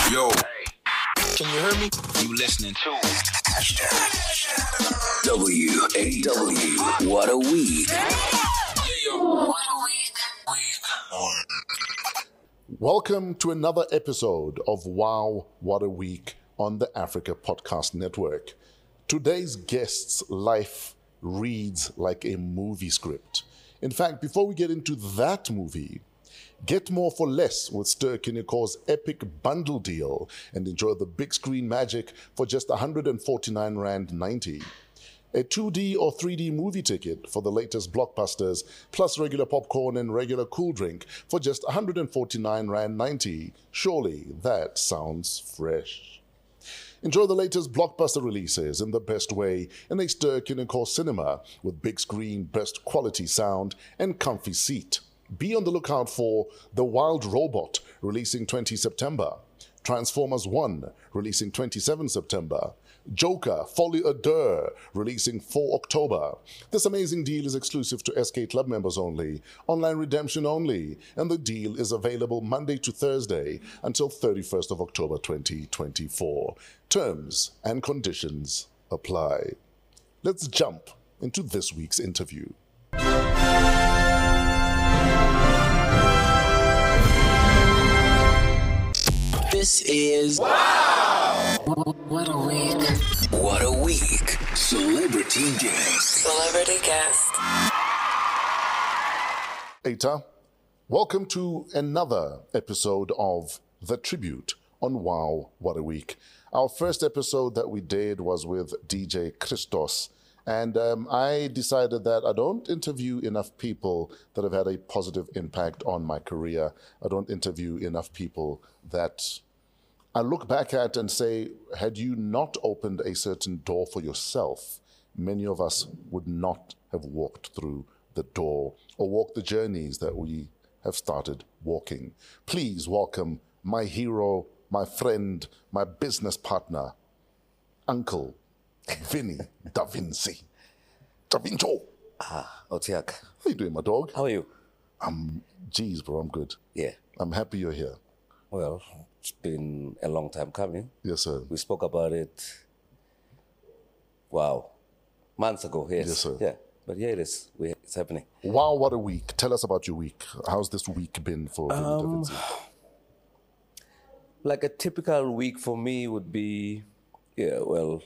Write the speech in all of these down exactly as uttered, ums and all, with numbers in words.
Yo. Can you hear me? You listening to W A W. What a week. What a week. Welcome to another episode of Wow, What a Week on the Africa Podcast Network. Today's guest's life reads like a movie script. In fact, before we get into that movie, get more for less with Ster-Kinekor's epic bundle deal and enjoy the big screen magic for just one hundred forty-nine rand ninety. A two D or three D movie ticket for the latest blockbusters, plus regular popcorn and regular cool drink for just one hundred forty-nine rand ninety. Surely that sounds fresh. Enjoy the latest blockbuster releases in the best way in a Ster-Kinekor cinema with big screen, best quality sound, and comfy seat. Be on the lookout for The Wild Robot, releasing twentieth September. Transformers one, releasing twenty-seventh September. Joker, Folie à Deux, releasing fourth October. This amazing deal is exclusive to S K Club members only, online redemption only, and the deal is available Monday to Thursday until thirty-first of October twenty twenty-four. Terms and conditions apply. Let's jump into this week's interview. This is Wow! What a week. What a Week. Celebrity Guest. Celebrity guest. Eta, welcome to another episode of The Tribute on Wow, What a Week. Our first episode that we did was with D J Christos, and um, I decided that I don't interview enough people that have had a positive impact on my career. I don't interview enough people that I look back at and say, had you not opened a certain door for yourself, many of us would not have walked through the door or walked the journeys that we have started walking. Please welcome my hero, my friend, my business partner, Uncle Vinny Da Vinci. Da Vinci. Ah, Otiak. How you doing, my dog? How are you? I'm, geez, bro, I'm good. Yeah. I'm happy you're here. Well, it's been a long time coming. Yes, sir. We spoke about it, wow, months ago. Yes. Yes, sir. Yeah. But yeah, it is. We, it's happening. Wow, what a week. Tell us about your week. How's this week been for Vinny Da Vinci? Like a typical week for me would be, yeah, well,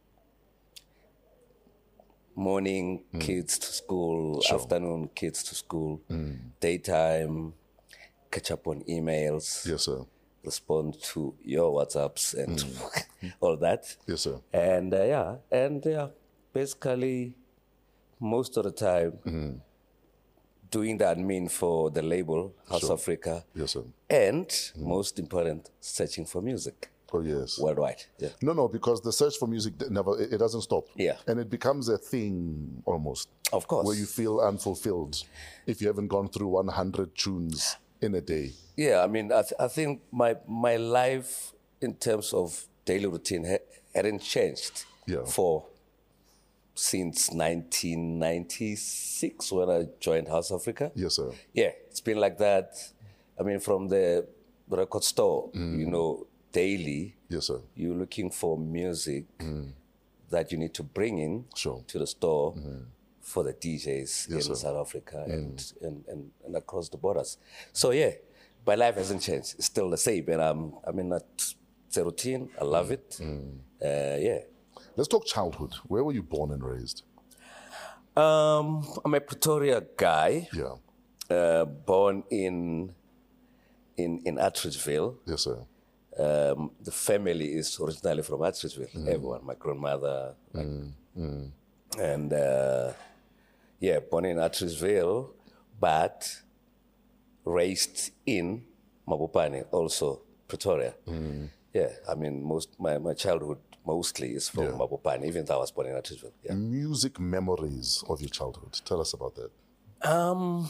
morning, Mm. kids to school, Sure. afternoon, kids to school, Mm. daytime, catch up on emails, Yes, sir. respond to your WhatsApps and Mm. all that. Yes, sir. And uh, yeah, and yeah, basically most of the time doing the admin for the label, House Sure. Africa, Yes, sir. and most important, searching for music Oh, yes. worldwide. Yeah. No, no, because the search for music d- never, it, it doesn't stop. Yeah. And it becomes a thing almost. Of course. Where you feel unfulfilled if you haven't gone through one hundred tunes in a day. Yeah, I mean, I, th- I think my my life in terms of daily routine ha- hadn't changed Yeah. for since nineteen ninety-six when I joined House Africa. Yes, sir. Yeah, it's been like that. I mean, from the record store, you know, daily, Yes, sir. you're looking for music that you need to bring in Sure. to the store for the D Js Yes, in sir. South Africa and, and, and, and across the borders. So yeah, my life hasn't changed. It's still the same. And I'm, I'm in that it's a routine. I love it. Uh, yeah. Let's talk childhood. Where were you born and raised? Um, I'm a Pretoria guy, Yeah. uh, born in in in Atteridgeville. Yes, sir. Um, the family is originally from Atteridgeville. Everyone, my grandmother, like, and uh, yeah, born in Atteridgeville, but raised in Mabopane, also Pretoria. Yeah, I mean, most my, my childhood mostly is from Yeah. Mabopane, even though I was born in Atteridgeville. Yeah. Music memories of your childhood. Tell us about that. Um,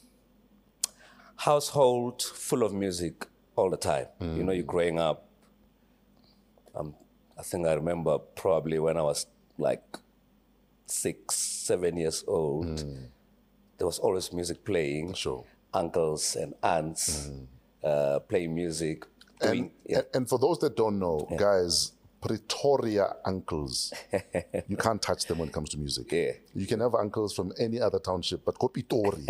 household full of music all the time. You know, you're growing up. Um, I think I remember probably when I was like six, seven years old, there was always music playing. Sure. Uncles and aunts uh, playing music. doing. And, yeah. and, and for those that don't know, guys, Pretoria uncles, you can't touch them when it comes to music. Yeah. You can have uncles from any other township, but Kopitori.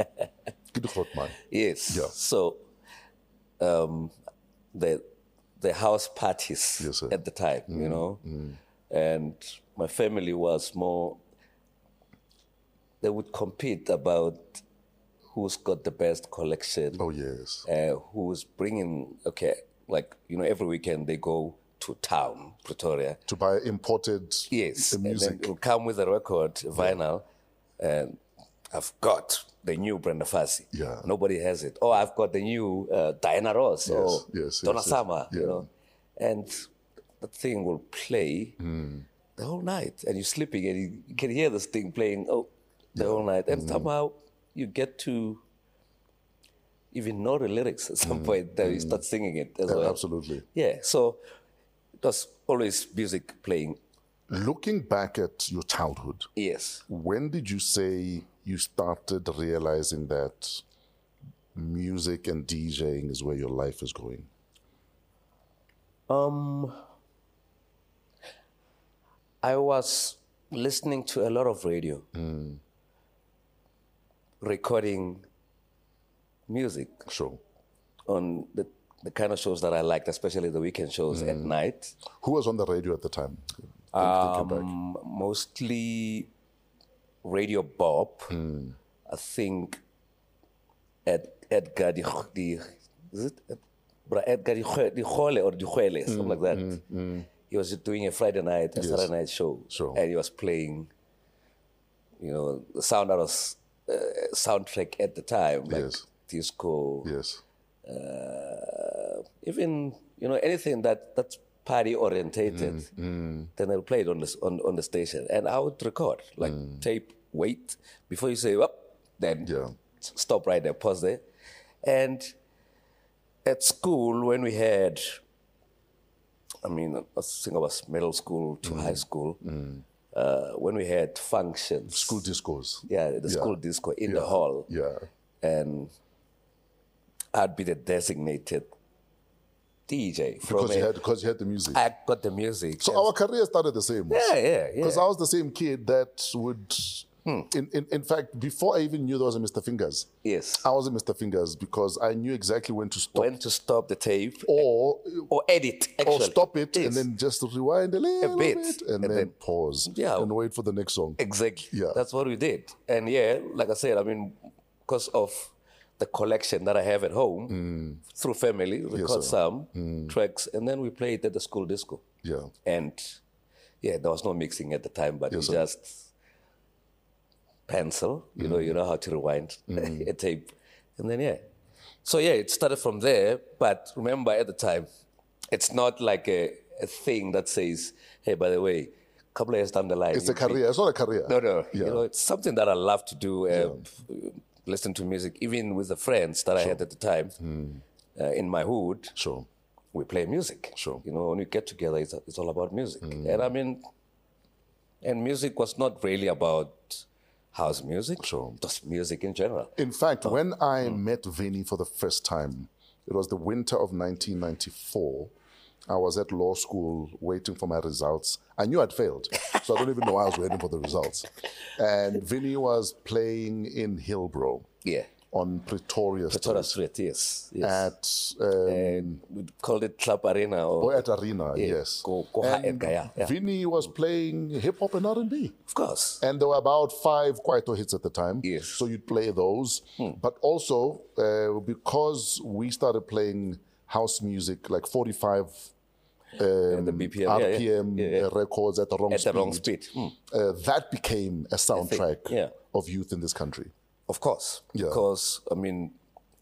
Yes. Yeah. So um, the the house parties Yes, sir. at the time, you know, and my family was more. They would compete about who's got the best collection. Oh, yes. Uh, who's bringing? Okay, like you know, every weekend they go to town, Pretoria. To buy imported Yes, and then music. it will come with a record, vinyl, and I've got the new Brenda Fassie. Yeah. Nobody has it. Oh, I've got the new uh, Diana Ross Yes, or yes, Donna yes, yes. Summer, Yeah. you know. And the thing will play Hmm. the whole night, and you're sleeping, and you, you can hear this thing playing oh, the whole night. Hmm. And somehow you get to even know the lyrics at some point, that you start singing it as Hmm. Yeah, well. absolutely. Yeah, so it was always music playing. Looking back at your childhood, Yes. when did you say you started realizing that music and DJing is where your life is going? Um, I was listening to a lot of radio, recording music Sure. on the, the kind of shows that I liked, especially the weekend shows at night. Who was on the radio at the time? Think- thinking back. Um, mostly Radio Bob. I think Ed, Edgar Di, Di is it Ed- Bra- Edgar Di Gwe- Di Gole or Di Gwele, something like that. He was doing a Friday night, a Saturday night show, Sure. and he was playing, you know, the sound out of s- uh, soundtrack at the time, like Yes. disco, Yes. uh, even you know anything that that's party orientated. Then they'll play it on the on, on the station, and I would record like tape. Wait before you say up, then Yeah. s- stop right there, pause there, and at school when we had, I mean, I think I was middle school to high school. Uh, when we had functions, School discos. yeah, the Yeah. school disco in the Yeah. hall, Yeah. and I'd be the designated D J from Because you a- had because you had the music. I got the music. So and- our career started the same. yeah, yeah, yeah. Because I was the same kid that would, Hmm. in, in in fact, before I even knew there was a Mister Fingers, yes. I was a Mister Fingers because I knew exactly when to stop When to stop the tape or or edit, or actually. stop it Yes. and then just rewind a little bit, bit, and, and then, then- pause Yeah. and wait for the next song. Exactly. Yeah. That's what we did. And yeah, like I said, I mean, because of the collection that I have at home through family, we record sir. some tracks, and then we play it at the school disco. Yeah. And yeah, there was no mixing at the time, but Yes, you sir. just pencil, you know, you know how to rewind a tape. And then yeah. So yeah, it started from there, but remember at the time, it's not like a, a thing that says, hey, by the way, a couple of years down the line. It's a you'll be- career. It's not a career. no, no. Yeah. You know, it's something that I love to do. Uh, Listen to music, even with the friends that I had at the time uh, in my hood. Sure. We play music. Sure. You know, when we get together, it's, it's all about music. And I mean, and music was not really about house music. Sure. It was music in general. In fact, when I met Vinny for the first time, it was the winter of nineteen ninety-four. I was at law school waiting for my results. I knew I'd failed, so I don't even know why I was waiting for the results. And Vinny was playing in Hillbrow Yeah. on Pretoria Pretoria Street Street, yes. yes. at um, and we called it Club Arena. Or, or at Arena, Yeah, yes. go- go high, And Edgar, yeah, yeah. Vinny was playing hip hop and R and B. Of course. And there were about five Kwaito hits at the time. Yes. So you'd play those. But also, uh, because we started playing house music, like forty-five um, the B P M, yeah, yeah. R P M Yeah, yeah. uh, records at the wrong At speed, the wrong speed. Hmm. Uh, that became a soundtrack yeah. of youth in this country. Of course. Yeah. Because, I mean,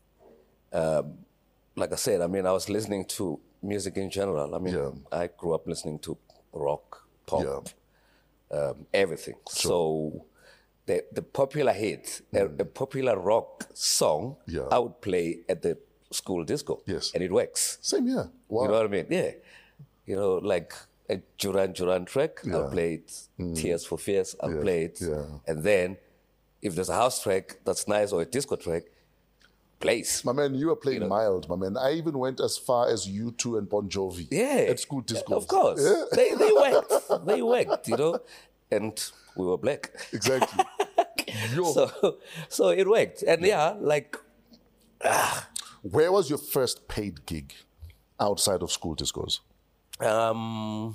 um, like I said, I mean, I was listening to music in general. I mean, Yeah. I grew up listening to rock, pop, Yeah. um, everything. So the the popular hit, a, a popular rock song, Yeah. I would play at the school disco. Yes. And it works. Same here. Wow. You know what I mean? Yeah. You know, like a Duran Duran track, I'll Yeah. play it. Tears for Fears, I'll Yeah, play it. yeah. And then if there's a house track that's nice or a disco track, place. My man, you were playing You know. mild, my man. I even went as far as U two and Bon Jovi. Yeah. At school discos. Of course. Yeah. They, they worked. They worked, you know. And we were black. Exactly. Yo. So, so it worked. And yeah, like, Where was your first paid gig outside of school discos? um,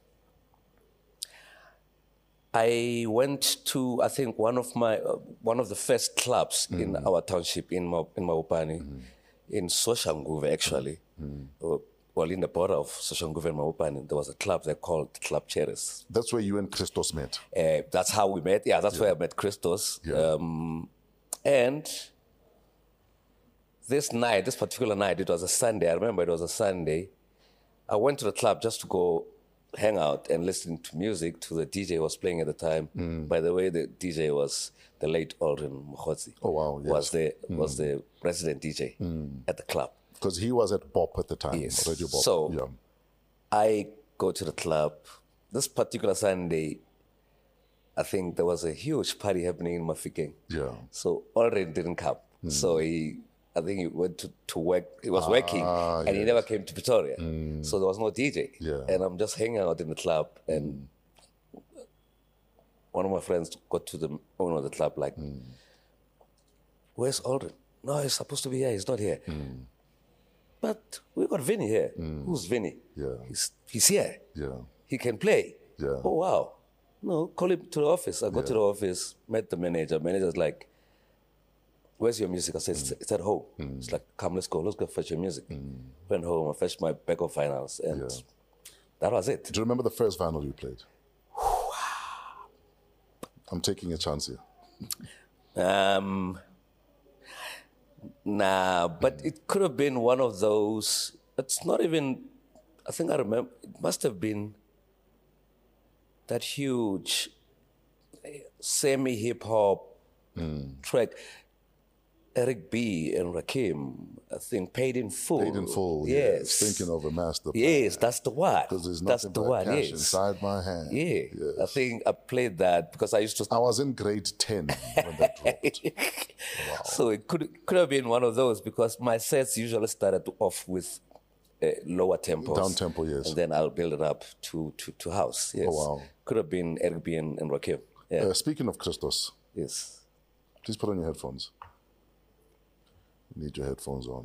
I went to, I think, one of my, uh, one of the first clubs mm. in our township in Ma, in Mabopane, mm. in Soshanguve, actually. Mm. Uh, well, in the border of Soshanguve and Mabopane, there was a club they called Club Cherries. That's where you and Christos met. Uh, that's how we met. Yeah, that's Yeah. where I met Christos. Yeah. Um, and this night, this particular night, it was a Sunday. I remember it was a Sunday. I went to the club just to go hang out and listen to music to the D J who was playing at the time. Mm. By the way, the D J was the late Aldrin Mkhotsi. Oh, wow, yes. Was the, was the resident D J at the club. Because he was at Bop at the time. Yes. Radio Bop. So yeah. I go to the club. This particular Sunday, I think there was a huge party happening in Mafikeng. Yeah. So Aldrin didn't come. So he, I think he went to, to work. He was working, and he never came to Pretoria. So there was no D J. Yeah. And I'm just hanging out in the club, and one of my friends got to the owner of the club like, "Where's Aldrin? No, he's supposed to be here. He's not here." But we got Vinny here. Who's Vinny? Yeah. He's he's here. Yeah. He can play. Yeah. Oh, wow. No, call him to the office. I go to the office, met the manager. Manager's like, where's your music? I said, it's, it's at home. It's like, come, let's go. Let's go fetch your music. Went home, I fetched my bag of finance, and Yeah. that was it. Do you remember the first vinyl you played? I'm taking a chance here. Um, nah, but it could have been one of those. It's not even, I think I remember, it must have been that huge semi-hip hop track. Eric B. and Rakim, I think, Paid in Full. Paid in Full. Yes. Thinking of a master plan. Yes, that's the one. Because there's That's nothing the but one, cash yes. inside my hand. Yeah, Yes. I think I played that because I used to. I was in grade ten when that dropped. So it could could have been one of those because my sets usually started off with uh, lower tempos. Down tempo, yes. And then I'll build it up to to, to house. Yes. Oh, wow. Could have been Eric B. and, and Rakim. Yeah. Uh, speaking of Christos, yes. please put on your headphones. You need your headphones on.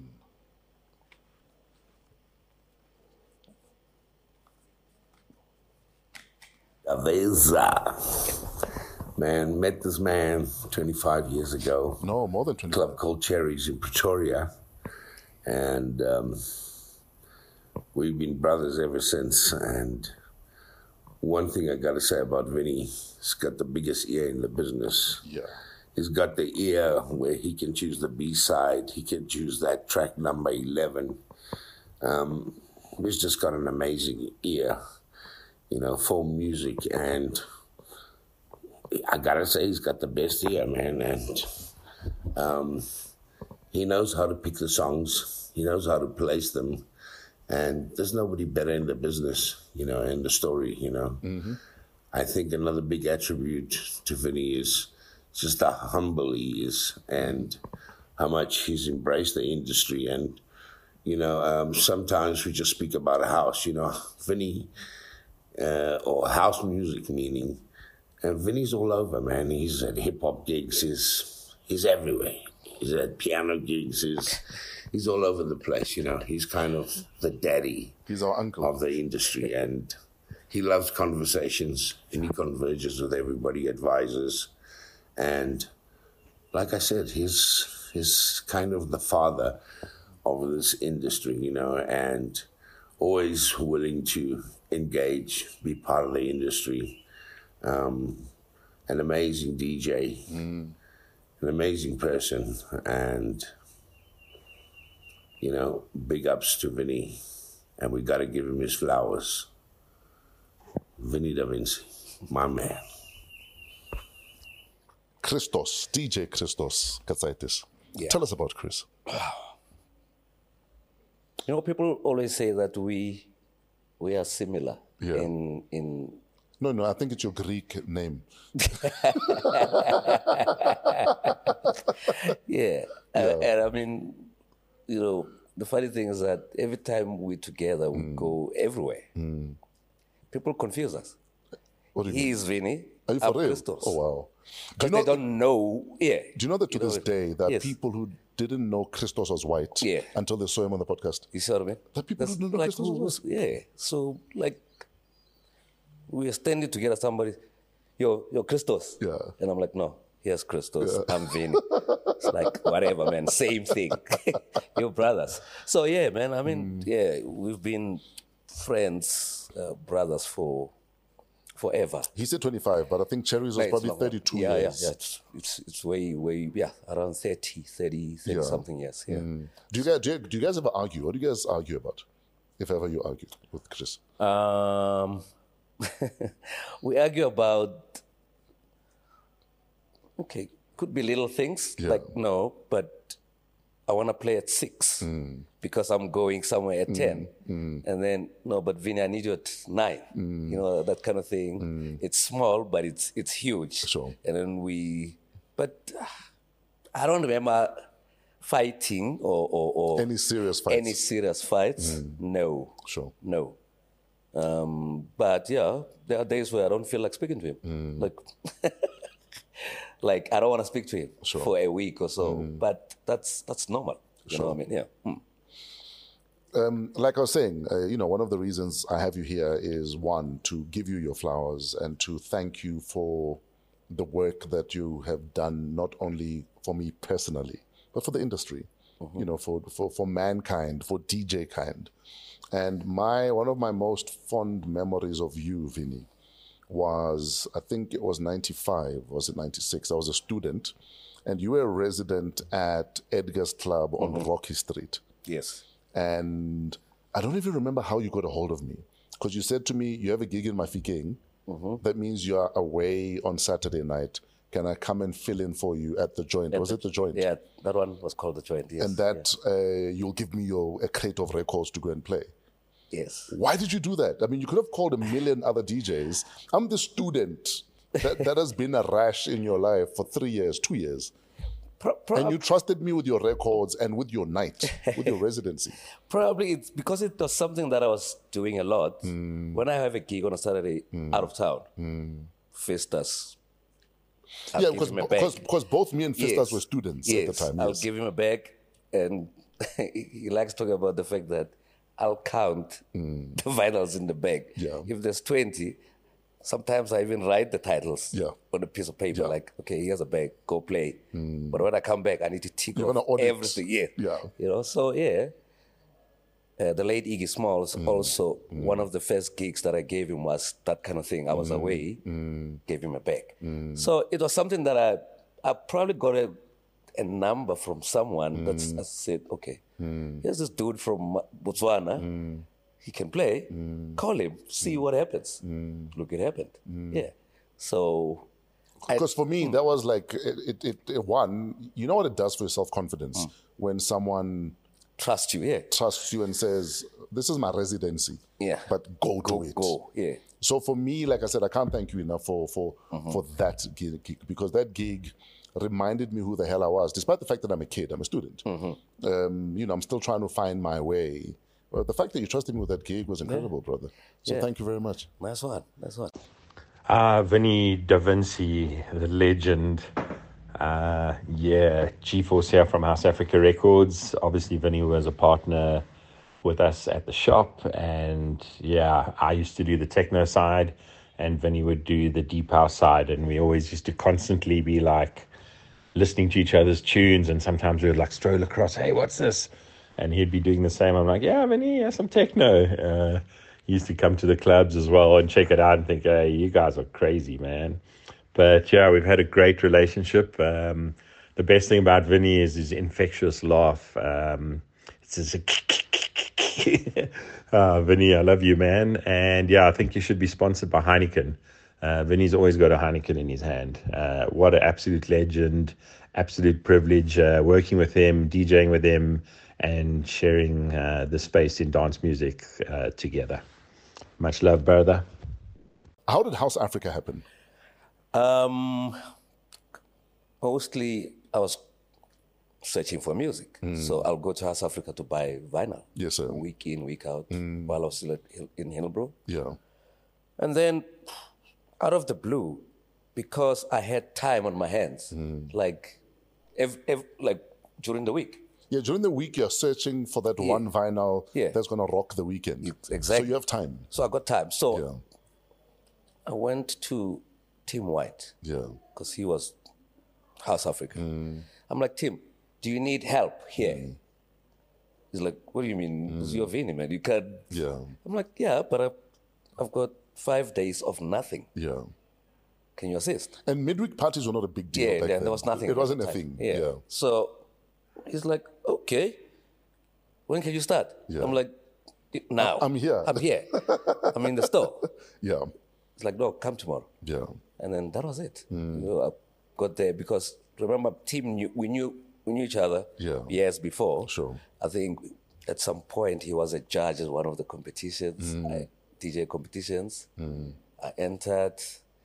Aveza. Man, met this man twenty-five years ago. No, more than twenty. Club called Cherries in Pretoria. And um, we've been brothers ever since. And one thing I got to say about Vinny, he's got the biggest ear in the business. Yeah. He's got the ear where he can choose the B-side. He can choose that track number eleven. Um, he's just got an amazing ear, you know, for music. And I got to say, he's got the best ear, man. And um, he knows how to pick the songs. He knows how to place them. And there's nobody better in the business, you know, in the story, you know. Mm-hmm. I think another big attribute to Vinny is just how humble he is and how much he's embraced the industry. And, you know, um, sometimes we just speak about a house, you know, Vinny, uh, or house music meaning. And Vinny's all over, man. He's at hip-hop gigs. He's, he's everywhere. He's at piano gigs. He's, he's all over the place, you know. He's kind of the daddy He's our uncle. of the industry. And he loves conversations, and he converges with everybody, advisors. And like I said, he's, he's kind of the father of this industry, you know, and always willing to engage, be part of the industry. Um, an amazing D J, mm. an amazing person, and, you know, big ups to Vinny, and we got to give him his flowers. Vinny Da Vinci, my man. Christos, D J Christos Katsaitis. Yeah. Tell us about Chris. You know, people always say that we we are similar Yeah. in in No, no, I think it's your Greek name. Yeah. Uh, and I mean, you know, the funny thing is that every time we're together, we Mm. go everywhere. People confuse us. What do you He mean? is Vinny. Are you I'm for real? Christos. Oh, wow. Do Because you know, they don't know. Yeah. do you know that to You know this it. day, that Yes. people who didn't know Christos was white Yeah. until they saw him on the podcast? You see what I mean? The people That's who don't know like, Christos who was was, yeah. So, like, we are standing together, somebody, yo, yo, Christos. Yeah. And I'm like, no, here's Christos. I'm Vinny. It's like, whatever, man, same thing. You're brothers. So, yeah, man, I mean, Mm. yeah, we've been friends, uh, brothers for forever. He said twenty-five, but I think Cherries was Like, it's probably longer. thirty-two yeah, years. Yeah, yeah, it's, it's, it's way, way, yeah, around thirty, thirty, thirty Yeah. something years. Yeah. Do you guys do you, do you guys ever argue? What do you guys argue about? If ever you argue with Chris? Um, we argue about, okay, could be little things, Yeah. like no, but I want to play at six Mm. because I'm going somewhere at ten. And then, no, but Vinny, I need you at nine. Mm. You know, that kind of thing. It's small, but it's it's huge. Sure. And then we, but uh, I don't remember fighting or, or, or Any serious fights? any serious fights. No. Sure. No. Um, but yeah, there are days where I don't feel like speaking to him. Mm. Like, like I don't want to speak to him Sure. for a week or so. But that's that's normal. You know what I mean? Yeah. Mm. Um, like I was saying, uh, you know, one of the reasons I have you here is one, to give you your flowers and to thank you for the work that you have done, not only for me personally, but for the industry, you know, for, for, for mankind, for D J kind. And my one of my most fond memories of you, Vinny, was, I think it was ninety-five, was it ninety-six? I was a student, and you were a resident at Edgar's Club on Rocky Street. Yes. And I don't even remember how you got a hold of me, because you said to me, you have a gig in Mafikeng. That means you are away on Saturday night. Can I come and fill in for you at the joint? Was it the joint? Yeah, that one was called the joint. Yes. And that uh, you'll give me your a crate of records to go and play. yeah. Yes. Why did you do that? I mean, you could have called a million other D Js. I'm the student that, that has been a rash in your life for three years, two years. Pro- pro- And you trusted me with your records and with your night, with your residency. Probably it's because it was something that I was doing a lot. When I have a gig on a Saturday out of town, Festus. I'll yeah, give because him a bag. because because both me and Fistas Yes. were students yes. at the time. I'll Yes. give him a bag, and he he likes talking about the fact that I'll count the vinyls in the bag. Yeah. If there's twenty, sometimes I even write the titles Yeah. on a piece of paper, Yeah. like, okay, here's a bag, go play. But when I come back, I need to tick You're off gonna audit. everything. Yeah. Yeah. You know, so yeah. Uh, the late Iggy Smalls, Mm. also one of the first gigs that I gave him was that kind of thing. I was Mm. away, gave him a bag. So it was something that I, I probably got a, a number from someone that's I said, okay, here's this dude from Botswana. He can play. Call him, see what happens. Look, it happened. Yeah. So Because for me, that was like it, it, it, it. One, you know what it does for your self confidence when someone trust you, yeah. trusts you and says, "This is my residency." Yeah. But go, Go, do it. go, yeah. So for me, like I said, I can't thank you enough for for for that gig, gig because that gig reminded me who the hell I was, despite the fact that I'm a kid, I'm a student. Um, you know, I'm still trying to find my way. But the fact that you trusted me with that gig was incredible, brother. So Yeah. thank you very much. Nice one, nice one. Uh, Vinny Da Vinci, the legend. Uh, yeah, G-Force here from House Africa Records. Obviously, Vinny was a partner with us at the shop. And yeah, I used to do the techno side and Vinny would do the deep house side. And we always used to constantly be like listening to each other's tunes. And sometimes we would like stroll across, hey, what's this? And he'd be doing the same. I'm like, yeah, Vinny, yeah, some techno. Uh, he used to come to the clubs as well and check it out and think, hey, you guys are crazy, man. But yeah, we've had a great relationship. Um, the best thing about Vinny is his infectious laugh. Um, it's just a uh, Vinny, I love you, man. And yeah, I think you should be sponsored by Heineken. Uh, Vinny's always got a Heineken in his hand. Uh, what an absolute legend, absolute privilege uh, working with him, DJing with him, and sharing uh, the space in dance music uh, together. Much love, brother. How did House Africa happen? Um, mostly I was searching for music. So I'll go to House Africa to buy vinyl. Yes, sir. Week in, week out, while I was still at, Hill- in Hillbrow. Yeah. And then, out of the blue, because I had time on my hands, like, ev- ev- like during the week. Yeah, during the week, you're searching for that one vinyl Yeah. that's going to rock the weekend. Ex- exactly. So you have time. So I got time. So Yeah. I went to Tim White Yeah. because he was House Africa. I'm like, Tim, do you need help here? He's like, what do you mean? Because you're Vinny, man. You can't. Yeah. I'm like, yeah, but I've, I've got five days of nothing. Yeah. Can you assist? And midweek parties were not a big deal. Yeah, back there, then. there was nothing. It at the wasn't a time. thing. Yeah. Yeah. So he's like, okay, when can you start? Yeah. I'm like, now. I'm here. I'm here. I'm in the store. Yeah. It's like, no, come tomorrow. Yeah. And then that was it. Mm. You know, I got there because remember, team knew, we knew we knew each other Yeah. years before. Sure. I think at some point he was a judge at one of the competitions, Mm. I, D J competitions. I entered.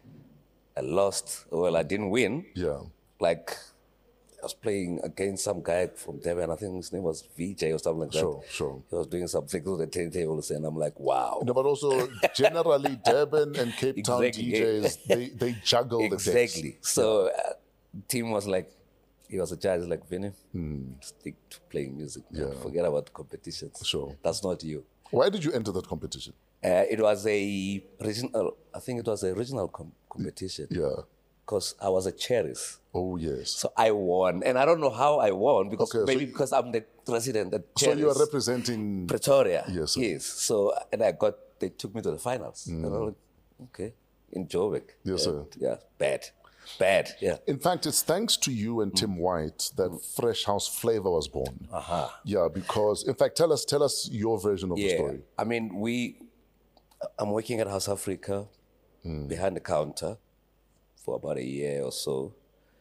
I lost. Well, I didn't win. Yeah. Like I was playing against some guy from Devon. I think his name was V J or something like that. Sure, sure. He was doing something to the turntables, and I'm like, wow. No, but also generally Durban and Cape Town Exactly. D Js, they, they juggle the decks. Exactly. So uh, team was like, he was a judge, like, Vinny, stick to playing music. man. Hmm. Yeah. Forget about competitions. Sure. That's not you. Why did you enter that competition? Uh, it was a regional, I think it was a regional com- competition. Yeah. Because I was a cherries. Oh, yes. So I won. And I don't know how I won, because Okay, so maybe you- because I'm the president at So Cherries. you are representing... Pretoria. Yes, sir. Yes. So, and I got, they took me to the finals. And I was like, okay, in Joburg. Yes, sir. And, yeah, bad. Bad, yeah. In fact, it's thanks to you and Tim White that Fresh House Flavor was born. Uh-huh. Yeah, because, in fact, tell us tell us your version of the Yeah. story. I mean, we, I'm working at House Africa behind the counter for about a year or so.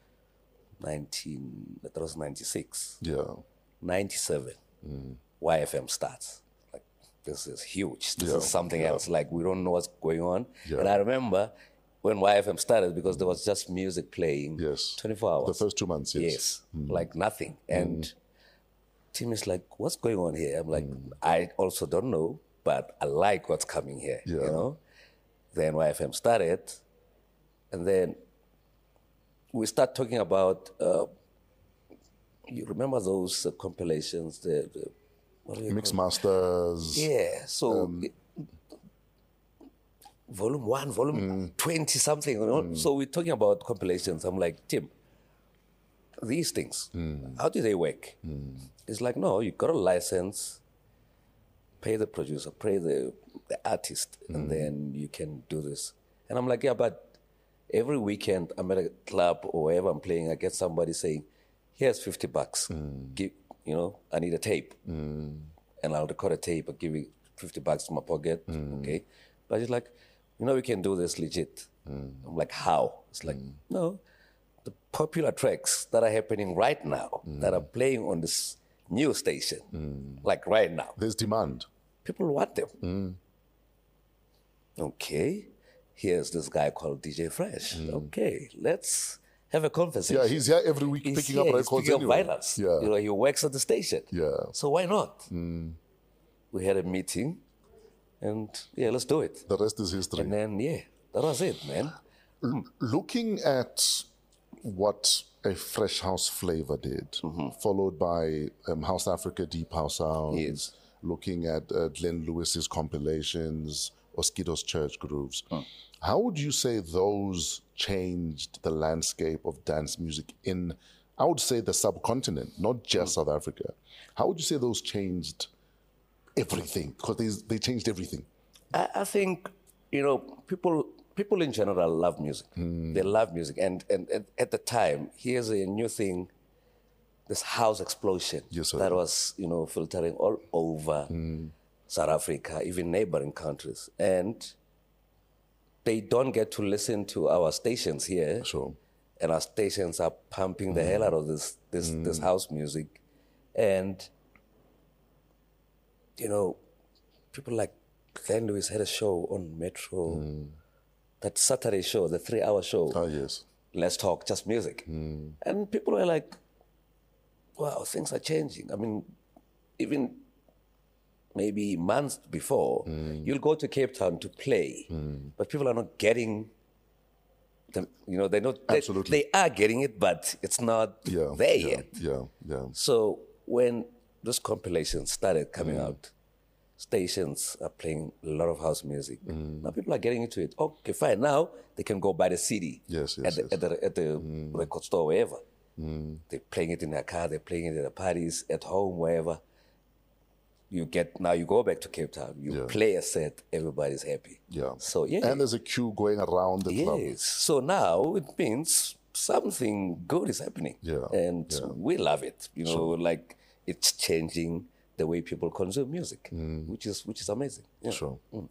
nineteen, that was ninety-six. Yeah. ninety-seven, Y F M starts. Like, this is huge. This Yeah, is something yeah. else. Like, we don't know what's going on. Yeah. And I remember when Y F M started, because there was just music playing Yes. twenty-four hours. The first two months, yes. Yes, like nothing. And Tim is like, what's going on here? I'm like, I also don't know, but I like what's coming here, Yeah. you know? Then Y F M started, and then we start talking about, uh, you remember those uh, compilations, the, the what do you Mix call Masters. it? Yeah, so it- volume one, volume twenty something, you know? So we're talking about compilations. I'm like, Tim, these things, how do they work? It's like, no, you got a license, pay the producer, pay the, the artist, and then you can do this. And I'm like, yeah, but every weekend I'm at a club or wherever I'm playing, I get somebody saying, here's fifty bucks. Give, you know, I need a tape. And I'll record a tape, I'll give you fifty bucks in my pocket, okay? But it's like, you know, we can do this legit. I'm like, how? It's like, no, the popular tracks that are happening right now, that are playing on this new station, like right now, There's demand. people want them. Okay, here's this guy called D J Fresh. Okay, let's have a conversation. Yeah, he's here every week He's picking here, up he's records picking anyway. up vinyls. Yeah. You know, he works at the station. Yeah. So why not? We had a meeting, and yeah, let's do it. The rest is history. And then yeah, that was it, man. Looking at what a Fresh House Flavor did, followed by um, House Africa Deep House Sound, Yes. looking at uh, Glenn Lewis's compilations, Oskido's Church Grooves. How would you say those changed the landscape of dance music in, I would say, the subcontinent, not just South Africa? How would you say those changed everything? Because they, they changed everything. I, I think, you know, people people in general love music. They love music. And, and, and at the time, here's a new thing, this house explosion Yes, sir. that was, you know, filtering all over South Africa, even neighboring countries. And they don't get to listen to our stations here. Sure. And our stations are pumping the hell out of this this this house music. And, you know, people like Glenn Lewis had a show on Metro that Saturday show, the three-hour show. Oh, yes. Let's talk just music. Mm. And people were like, wow, things are changing. I mean, even maybe months before, Mm. you'll go to Cape Town to play, Mm. but people are not getting the, you know, they're not, they, Absolutely. they are getting it, but it's not Yeah, there yeah, yet. Yeah, yeah. So when those compilations started coming Mm. out, stations are playing a lot of house music. Mm. Now people are getting into it. Okay, fine. Now they can go buy the C D Yes, yes, at the, yes. at the, at the Mm. record store, wherever. Mm. They're playing it in their car, they're playing it at the parties, at home, wherever. You get, now you go back to Cape Town, you Yeah. play a set, everybody's happy. Yeah. So, yeah. And there's a queue going around the club. Yes. So now it means something good is happening. Yeah, And yeah. we love it. You know, like it's changing the way people consume music, which is which is amazing. Yeah. Sure. Mm.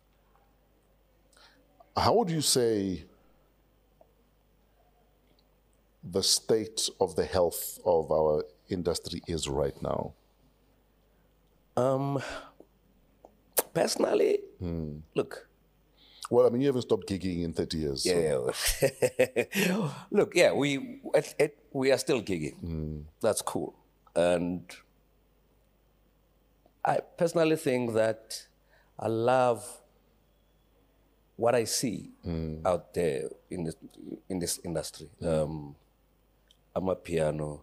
How would you say the state of the health of our industry is right now? Um, personally, Hmm. look, Well, I mean, you haven't stopped gigging in thirty years. so- yeah. Look, yeah, we at, at, we are still gigging. That's cool, and I personally think that I love what I see out there in this in this industry. Um, I'm a piano,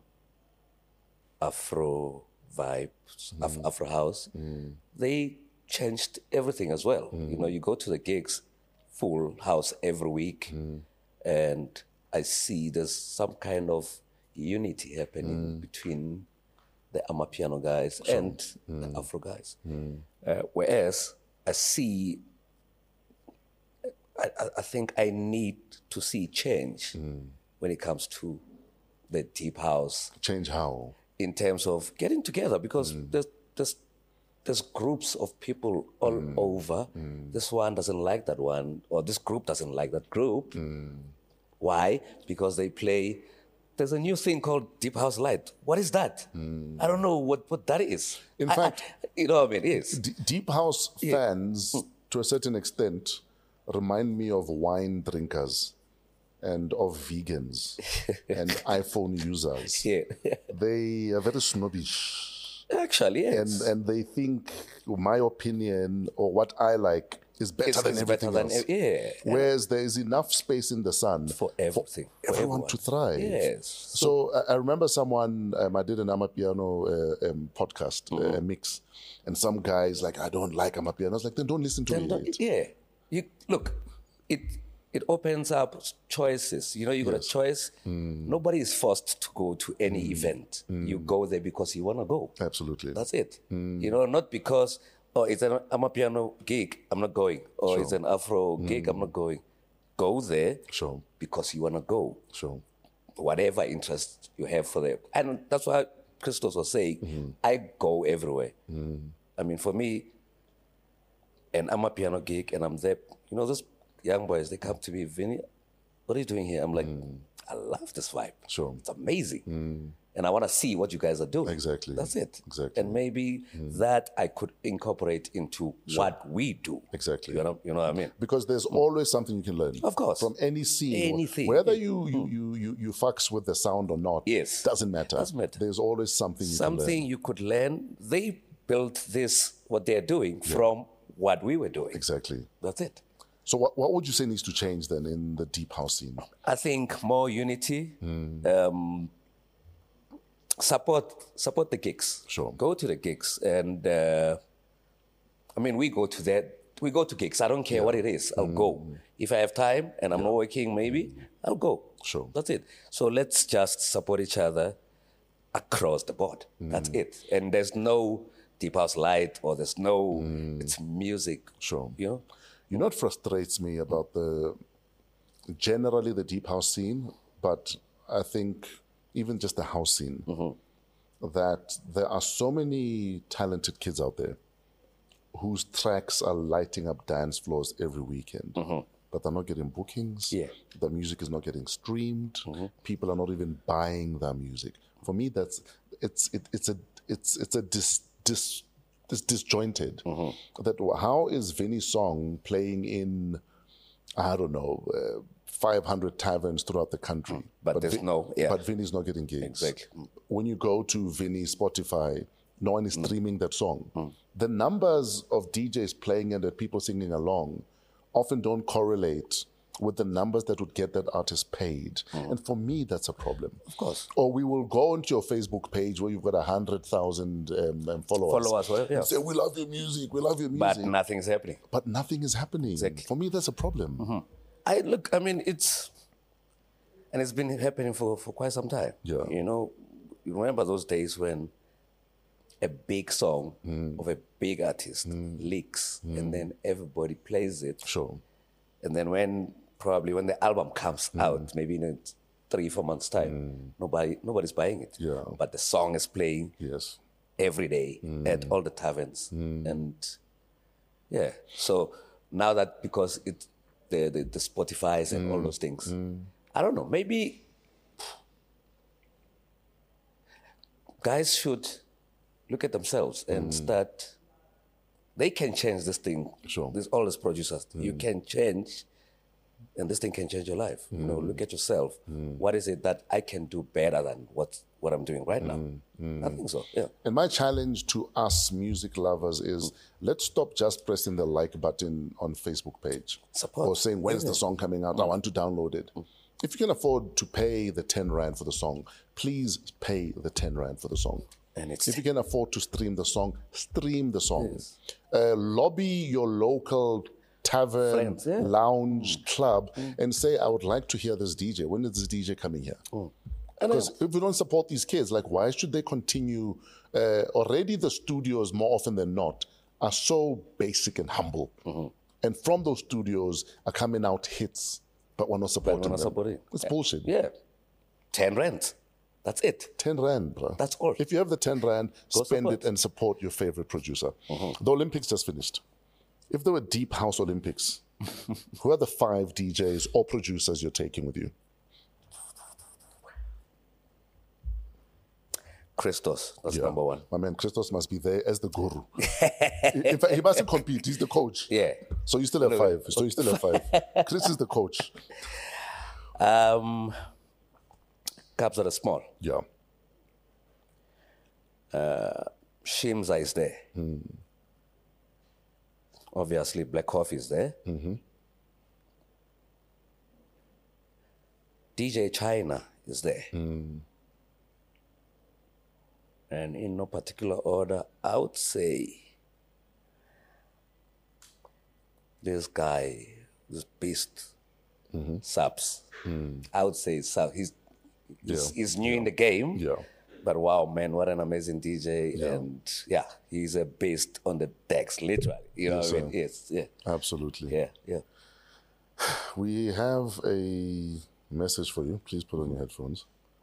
Afro vibes, Af- Afro house. They changed everything as well. You know, you go to the gigs, full house every week, and I see there's some kind of unity happening between the Amapiano guys and the Afro guys. Uh, whereas I see, I, I- I think I need to see change when it comes to the deep house Change how? in terms of getting together, because there's, there's there's groups of people all over. This one doesn't like that one, or this group doesn't like that group. Why? Because they play. There's a new thing called Deep House Light. What is that? I don't know what, what that is. In I- I- fact- you know what I mean? It is. D- deep house fans, Hmm. to a certain extent, remind me of wine drinkers and of vegans and iPhone users. Yeah. They are very snobbish. Actually, yes. And and they think my opinion or what I like is better It's- than it's everything better than else. ev- yeah. Whereas there is enough space in the sun For everything. For everyone everyone. to thrive. Yes. So, I, I remember someone, um, I did an Amapiano uh, um, podcast, Mm-hmm. uh, a mix, and some guys like, I don't like Amapiano. I was like, then don't listen to Then me. don't- yeah. You look, it it opens up choices. You know, you got a choice. Mm. Nobody is forced to go to any event. You go there because you want to go. Absolutely. That's it. Mm. You know, not because, oh, it's an Amapiano gig, I'm not going. Or it's an Afro gig, I'm not going. Go there Sure, because you want to go. sure. Whatever interest you have for them. And that's why Christos was saying, I go everywhere. I mean, for me, and I'm a piano gig and I'm there, you know, those young boys, they come to me, Vinny, what are you doing here? I'm like, I love this vibe. Sure. It's amazing. And I want to see what you guys are doing. Exactly. That's it. Exactly. And maybe that I could incorporate into what we do. Exactly. You know, you know what I mean? Because there's always something you can learn. Of course. From any scene. Anything. Whether you, you, you, you, you fucks with the sound or not. Yes. Doesn't matter. Doesn't matter. There's always something you Something can learn. you could learn. They built this, what they're doing, from what we were doing. Exactly. That's it. So what, what would you say needs to change then in the deep house scene? I think more unity. Hmm. Um, support support the gigs. Sure. Go to the gigs, and uh, I mean, we go to that. We go to gigs. I don't care what it is. I'll go. Hmm. If I have time and I'm not working, maybe I'll go. Sure. That's it. So let's just support each other across the board. Hmm. That's it. And there's no deep house light, or there's no. It's music. Hmm. Sure. You know. You know what frustrates me about the generally the deep house scene, but I think even just the house scene, that there are so many talented kids out there whose tracks are lighting up dance floors every weekend, but they're not getting bookings. Yeah. The music is not getting streamed. People are not even buying their music. For me, that's it's it, it's a it's it's a dis, dis it's disjointed. That how is Vinny's song playing in I don't know, uh, five hundred taverns throughout the country. Mm, but there's no- yeah. But Vinny's not getting gigs. Exactly. Mm. When you go to Vinny's Spotify, no one is streaming that song. Mm. The numbers of D Js playing it and people singing along often don't correlate with the numbers that would get that artist paid. Mm. And for me, that's a problem. Of course. Or we will go into your Facebook page where you've got one hundred thousand um, um, followers. Followers, well, yeah. And say, we love your music, we love your music. But nothing is happening. But nothing is happening. Exactly. For me, that's a problem. Mm-hmm. I look, I mean, it's, and it's been happening for, for quite some time. Yeah. You know, you remember those days when a big song mm. of a big artist mm. leaks mm. and then everybody plays it. Sure. And then when, probably when the album comes mm. out, maybe in a three, four months' time, mm. nobody nobody's buying it. Yeah. But the song is playing yes. every day mm. at all the taverns. Mm. And yeah, so now that because it, the, the, the Spotify's and mm. all those things, mm. I don't know, maybe guys should look at themselves and mm. start, they can change this thing. Sure. There's all these producers. Mm. You can change, and this thing can change your life. Mm. You know, look at yourself. Mm. What is it that I can do better than what, what I'm doing right now? Mm. I think so, yeah. And my challenge to us music lovers is mm. let's stop just pressing the like button on Facebook page. Support. Or saying, when's yeah. the song coming out? Mm. I want to download it. Mm. If you can afford to pay the ten rand for the song, please pay the ten rand for the song. And it's if you can afford to stream the song, stream the song. Yes. Uh, lobby your local tavern, Friends, yeah. lounge, mm. club, mm. and say, I would like to hear this D J. When is this D J coming here? Mm. Because if we don't support these kids, like, why should they continue? Uh, already the studios, more often than not, are so basic and humble. Mm-hmm. And from those studios are coming out hits, but we're not supporting we're not them. supporting. It's yeah. bullshit. Yeah. ten rand. That's it. ten rand, bro. That's all. If you have the ten rand, Go spend support. it and support your favorite producer. Mm-hmm. The Olympics just finished. If there were Deep House Olympics, who are the five D Js or producers you're taking with you? Christos, that's Yeah. number one. My man, Christos must be there as the guru. In fact, he mustn't compete. He's the coach. Yeah. So you still have five. So you still have five. Chris is the coach. Um, Cabs that are small. Yeah. Uh, Shimza is there. Mm. Obviously, Black Coffee is there. Mm-hmm. D J China is there. Mm. And in no particular order, I would say this guy, this beast, mm-hmm. Saps. Mm. I would say Saps. He's, he's, Yeah. he's new Yeah. in the game. Yeah. But wow, man, what an amazing D J. Yeah. And yeah, he's a beast on the decks, literally. You know Yes, what I mean? sir. Yes, yeah. Absolutely. Yeah, yeah. We have a message for you. Please put on your headphones.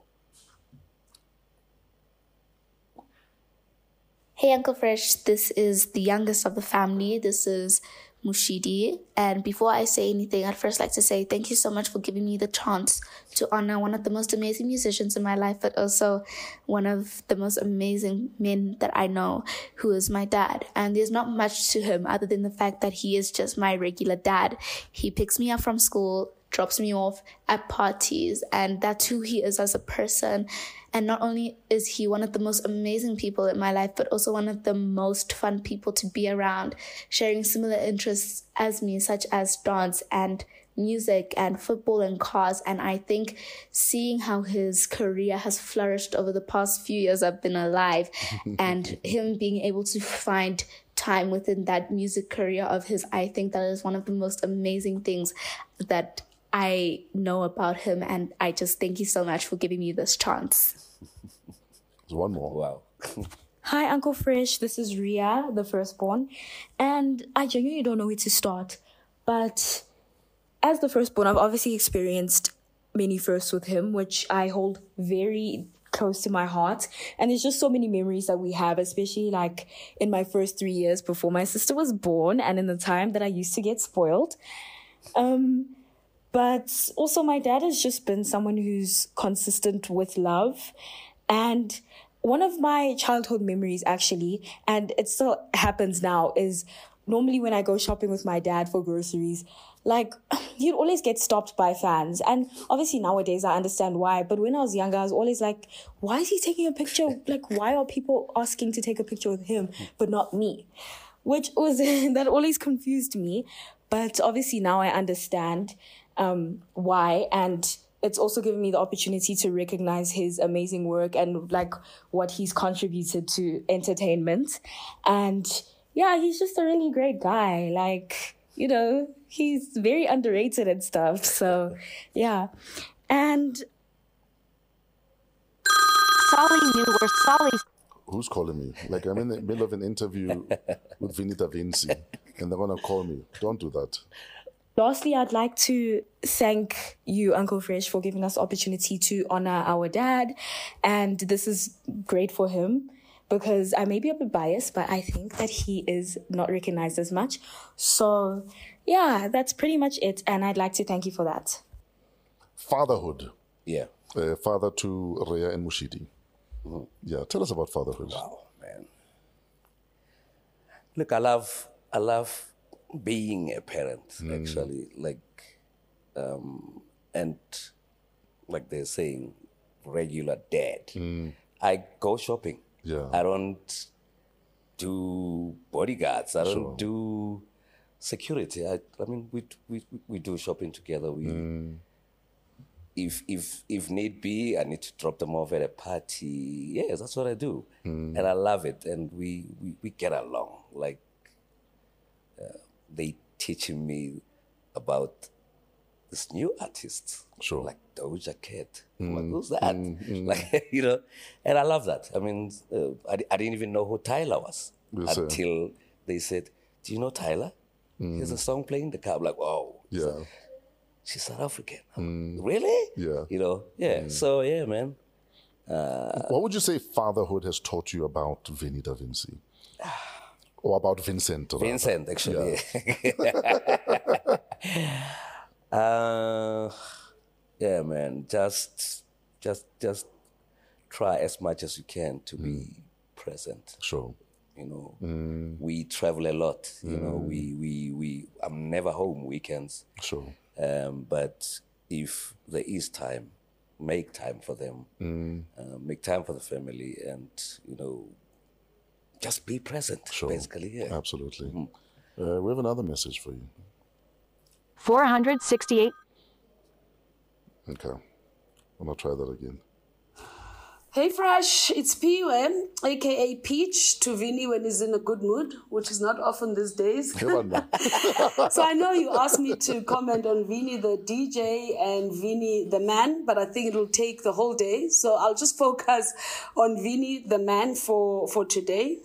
Hey, Uncle Fresh, this is the youngest of the family. This is Mushidi. And before I say anything, I'd first like to say thank you so much for giving me the chance to honor one of the most amazing musicians in my life, but also one of the most amazing men that I know, who is my dad. And there's not much to him other than the fact that he is just my regular dad. He picks me up from school, drops me off at parties, and that's who he is as a person. And not only is he one of the most amazing people in my life, but also one of the most fun people to be around, sharing similar interests as me, such as dance and music and football and cars. And I think seeing how his career has flourished over the past few years I've been alive and him being able to find time within that music career of his, I think that is one of the most amazing things that I know about him, and I just thank you so much for giving me this chance. There's one more. Wow. Hi, Uncle Fresh. This is Ria, the firstborn, and I genuinely don't know where to start. But as the firstborn, I've obviously experienced many firsts with him, which I hold very close to my heart. And there's just so many memories that we have, especially like in my first three years before my sister was born, and in the time that I used to get spoiled. Um... But also my dad has just been someone who's consistent with love. And one of my childhood memories, actually, and it still happens now, is normally when I go shopping with my dad for groceries, like, you'd always get stopped by fans. And obviously nowadays I understand why. But when I was younger, I was always like, why is he taking a picture? Like, why are people asking to take a picture with him, but not me? Which was, that always confused me. But obviously now I understand um, why. And it's also given me the opportunity to recognize his amazing work and like what he's contributed to entertainment. And yeah, he's just a really great guy. Like, you know, he's very underrated and stuff. So, yeah. And Solly knew where Solly. Who's calling me? Like, I'm in the middle of an interview with Vinny Da Vinci, and they're going to call me. Don't do that. lastly, I'd like to thank you, Uncle Fresh, for giving us the opportunity to honor our dad. And this is great for him, because I may be a bit biased, but I think that he is not recognized as much. So, yeah, that's pretty much it. And I'd like to thank you for that. Fatherhood. Yeah. Uh, father to Rhea and Mushidi. Mm-hmm. Yeah, tell us about fatherhood. Wow, man. Look, I love, I love being a parent, mm. actually. Like, um, and like they're saying, regular dad. Mm. I go shopping. Yeah. I don't do bodyguards. I don't Sure. do security. I, I mean, we we we do shopping together. We, Mm. if if if need be, I need to drop them off at a party. Yes, that's what I do, Mm. and I love it. And we we, we get along. Like uh, they teaching me about this new artist, Sure. like Doja Cat. I'm Mm. like, who's that? Mm, mm. Like, you know, and I love that. I mean, uh, I, I didn't even know who Tyler was Yes, sir. until they said, "Do you know Tyler? Mm. There's a song playing in the car." I'm like, "Wow." Yeah. She's South African. I'm Mm. like, really? Yeah. You know, yeah. So, yeah, man. Uh, What would you say fatherhood has taught you about Vinny Da Vinci? Or about Vincent? rather? Vincent, actually. uh, yeah, man. Just, just, just try as much as you can to be present. Sure. You know, Mm. we travel a lot. You know, Mm. we, we, we. I'm never home weekends. Sure. Um, but if there is time, make time for them. Mm. Uh, make time for the family, and you know, just be present. Sure. Basically, yeah. Absolutely. Uh, we have another message for you. four hundred sixty-eight. Okay. I'm going to try that again. Hey Fresh, it's P U M, aka Peach, to Vinny when he's in a good mood, which is not often these days. Come on now. So I know you asked me to comment on Vinny the D J and Vinny the man, but I think it'll take the whole day. So I'll just focus on Vinny the man for, for today.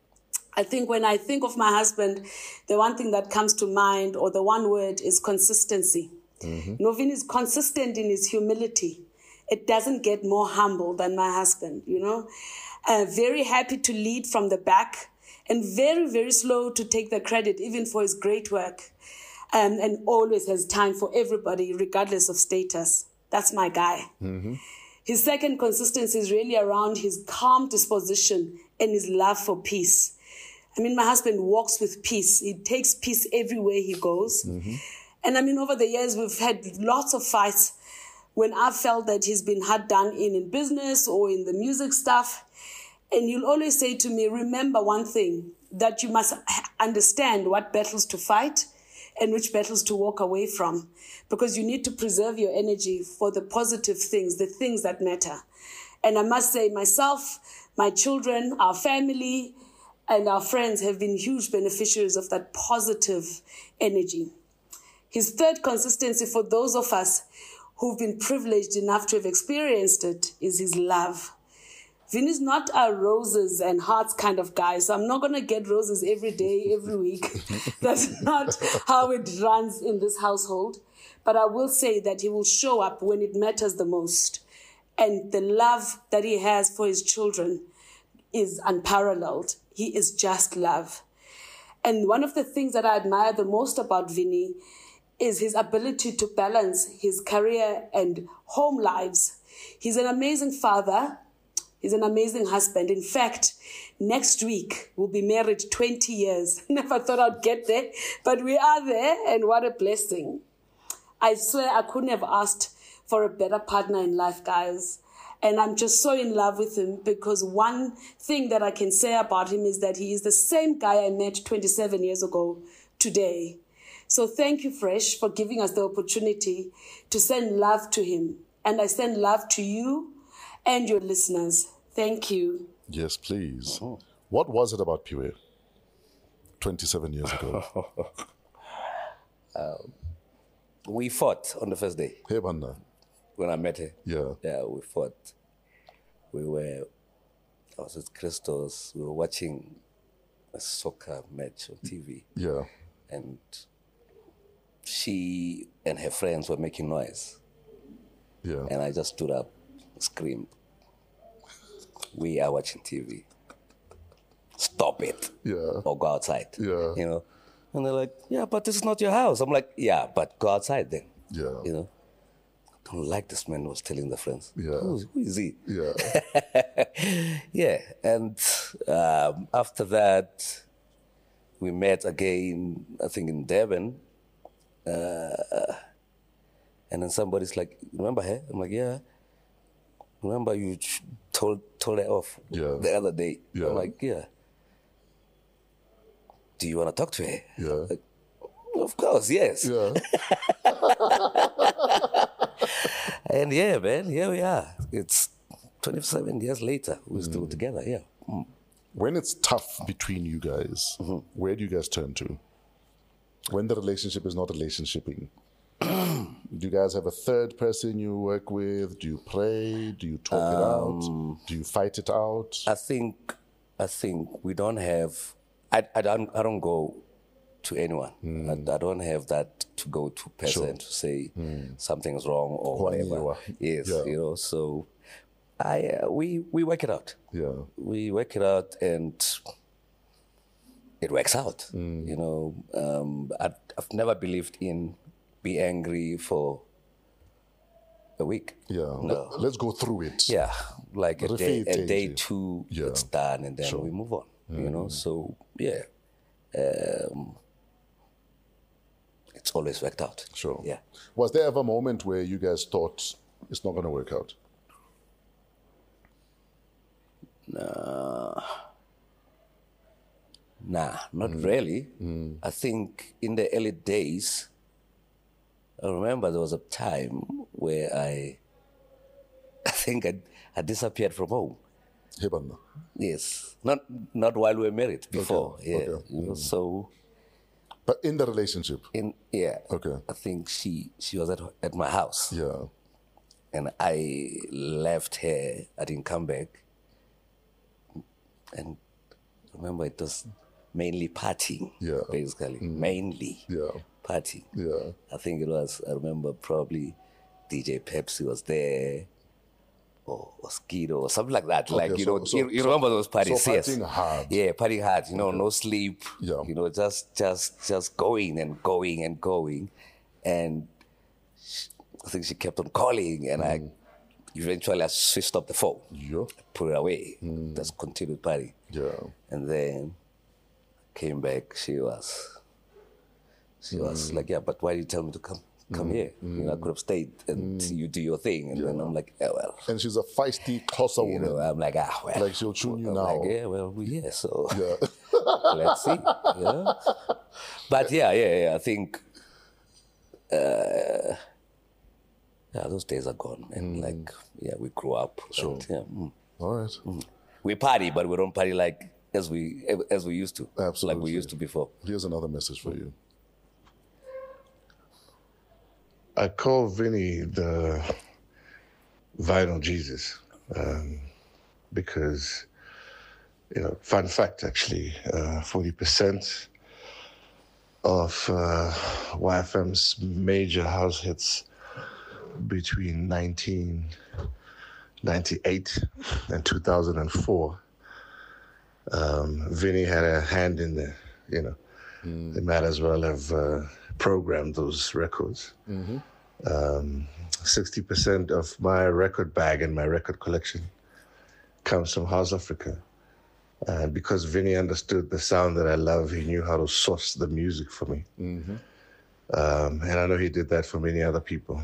I think when I think of my husband, the one thing that comes to mind, or the one word, is consistency. Mm-hmm. You know, Vinny is consistent in his humility. It doesn't get more humble than my husband, you know. Uh, very happy to lead from the back, and very, very slow to take the credit, even for his great work. Um, and always has time for everybody, regardless of status. That's my guy. Mm-hmm. His second consistency is really around his calm disposition and his love for peace. I mean, my husband walks with peace. He takes peace everywhere he goes. Mm-hmm. And I mean, over the years, we've had lots of fights when I felt that he's been hard done in in business or in the music stuff. And he'll always say to me, remember one thing, that you must understand what battles to fight and which battles to walk away from, because you need to preserve your energy for the positive things, the things that matter. And I must say, myself, my children, our family, and our friends have been huge beneficiaries of that positive energy. His third consistency, for those of us who've been privileged enough to have experienced it, is his love. Vinny's not a roses and hearts kind of guy, so I'm not going to get roses every day, every week. That's not how it runs in this household. But I will say that he will show up when it matters the most. And the love that he has for his children is unparalleled. He is just love. And one of the things that I admire the most about Vinny is his ability to balance his career and home lives. He's an amazing father. He's an amazing husband. In fact, next week we'll be married twenty years. Never thought I'd get there, but we are there, and what a blessing. I swear I couldn't have asked for a better partner in life, guys. And I'm just so in love with him because one thing that I can say about him is that he is the same guy I met twenty-seven years ago today. So thank you, Fresh, for giving us the opportunity to send love to him. And I send love to you and your listeners. Thank you. Yes, please. Oh. What was it about Piwe twenty-seven years ago? um, we fought on the first day. Hey, Banda. When I met her. Yeah. Yeah, we fought. We were, I was with Christos, we were watching a soccer match on T V. Yeah. And she and her friends were making noise. Yeah. And I just stood up, screamed, "We are watching T V. Stop it." Yeah. Or go outside. Yeah. You know? And they're like, "Yeah, but this is not your house." I'm like, "Yeah, but go outside then." Yeah. You know? I don't like this man was telling the friends. Yeah. Who, who is he? Yeah. Yeah. And um, after that, we met again, I think in Devon. Uh, and then somebody's like, "Remember her?" I'm like, "Yeah. Remember you told told her off yeah. the other day?" Yeah. I'm like, "Yeah. Do you want to talk to her?" Yeah. Like, of course, yes. Yeah. And yeah, man, here we are. It's twenty-seven years later. We're mm. still together, yeah. Mm. When it's tough between you guys, mm-hmm. where do you guys turn to? When the relationship is not relationshiping, do you guys have a third person you work with? Do you pray? Do you talk um, it out? Do you fight it out? I think, I think we don't have. I, I don't. I don't go to anyone. Mm. I, I don't have that to go to person sure. to say mm. something's wrong or whatever. Yes, yeah. you know. So, I uh, we we work it out. Yeah, we work it out and it works out. Mm. You know, um, I, I've never believed in be angry for a week. Yeah, no. Let's go through it. Yeah, like a day, a day two, yeah. it's done, and then sure. we move on. Mm. You know, so yeah. Um, it's always worked out. Sure. Yeah. Was there ever a moment where you guys thought it's not going to work out? Nah. Nah, not mm. really. Mm. I think in the early days, I remember there was a time where I, I think I, I disappeared from home. Hebana. Yes. Not not while we were married, before. Okay. Yeah. Okay. You know, mm. so. But in the relationship? In yeah. Okay. I think she she was at at my house. Yeah. And I left her. I didn't come back. And remember, it was mainly partying. Yeah. Basically, mm. mainly. Yeah. Partying. Yeah. I think it was. I remember probably D J Pepsi was there. Or, or Skido or something like that. Okay, like, you so, know, so, you, you so, remember those parties, so yes. partying hard. Yeah, partying hard, you know, okay. no sleep. Yeah. You know, just just just going and going and going. And she, I think she kept on calling and mm. I eventually I switched off the phone. Yeah. Put it away. Mm. Just continued partying. Yeah. And then came back, she was she mm. was like, "Yeah, but why did you tell me to come? Come mm, here. Mm, you know, I could have stayed and mm, you do your thing." And yeah. then I'm like, "Yeah, well." And she's a feisty, closer you woman. know, I'm like, "Ah, well." Like she'll tune you I'm now. Like, yeah, well, we're here, so yeah. let's see. Yeah. But yeah, yeah, yeah. I think, uh, yeah, those days are gone. And mm. like, yeah, we grew up. Sure. And, yeah, mm. All right. Mm. We party, but we don't party like as we as we used to. Absolutely. Like we used to before. Here's another message for you. I call Vinny the vinyl Jesus um, because, you know, fun fact actually, uh, forty percent of uh, Y F M's major house hits between nineteen ninety-eight and two thousand four, um, Vinny had a hand in there, you know. Mm. They might as well have uh, programmed those records. Mm-hmm. Um, sixty percent of my record bag and my record collection comes from House Africa. And because Vinny understood the sound that I love, he knew how to source the music for me. Mm-hmm. Um, and I know he did that for many other people.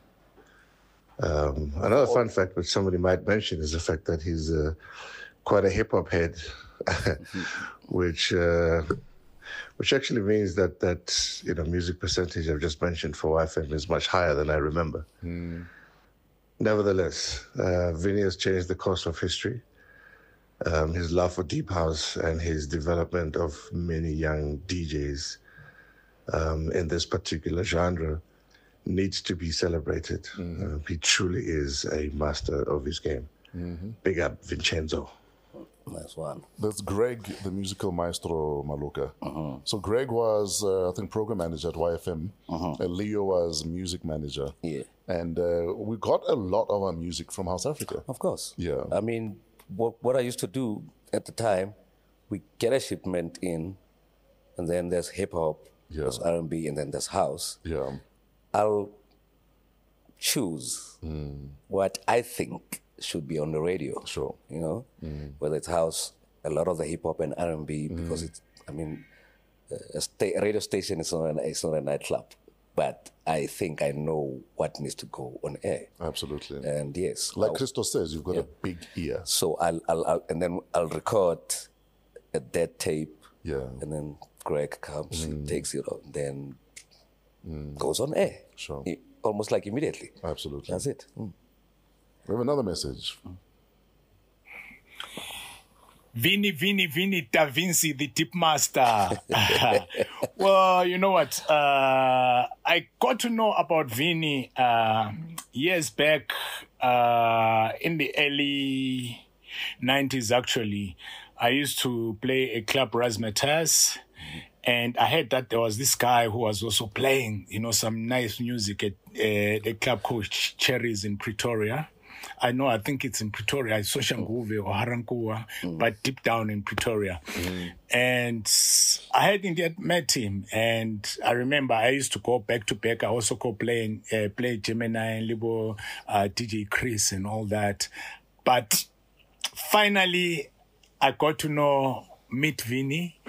Um, another fun fact which somebody might mention is the fact that he's uh, quite a hip-hop head, which uh, which actually means that that you know music percentage I've just mentioned for Y F M is much higher than I remember. Mm. Nevertheless, uh, Vinny has changed the course of history. Um, his love for deep house and his development of many young D Js um, in this particular genre needs to be celebrated. Mm-hmm. Uh, he truly is a master of his game. Mm-hmm. Big up, Vincenzo. Nice one. That's Greg, the musical maestro, Maluka. Uh-huh. So Greg was, uh, I think, program manager at Y F M. Uh-huh. And Leo was music manager. Yeah. And uh, we got a lot of our music from House Africa. Of course. Yeah. I mean, what, what I used to do at the time, we get a shipment in, and then there's hip-hop, yeah. there's R and B, and then there's house. Yeah. I'll choose mm. what I think should be on the radio. Sure. You know, mm. whether it's house, a lot of the hip hop and R and B, because mm. it's, I mean, a, sta- a radio station is not, an, it's not a nightclub, but I think I know what needs to go on air. Absolutely. And yes. Like I'll, Christos says, you've got yeah. a big ear. So I'll, I'll, I'll, and then I'll record a dead tape. Yeah. And then Greg comes, mm. takes it on, then mm. goes on air. Sure. It, almost like immediately. Absolutely. That's it. Mm. We have another message. Vinny, Vinny, Vinny Da Vinci, the tip master. Well, you know what? Uh, I got to know about Vinny uh, years back uh, in the early nineties, actually. I used to play a club, Razzmatazz. And I heard that there was this guy who was also playing, you know, some nice music at uh, a club called Cherries in Pretoria. I know, I think it's in Pretoria, it's Soshanguve or Harankuwa, mm. but deep down in Pretoria. Mm. And I hadn't met him. And I remember I used to go back to back. I also go playing, uh, play Gemini and Libo, uh, D J Chris and all that. But finally, I got to know, meet Vinny.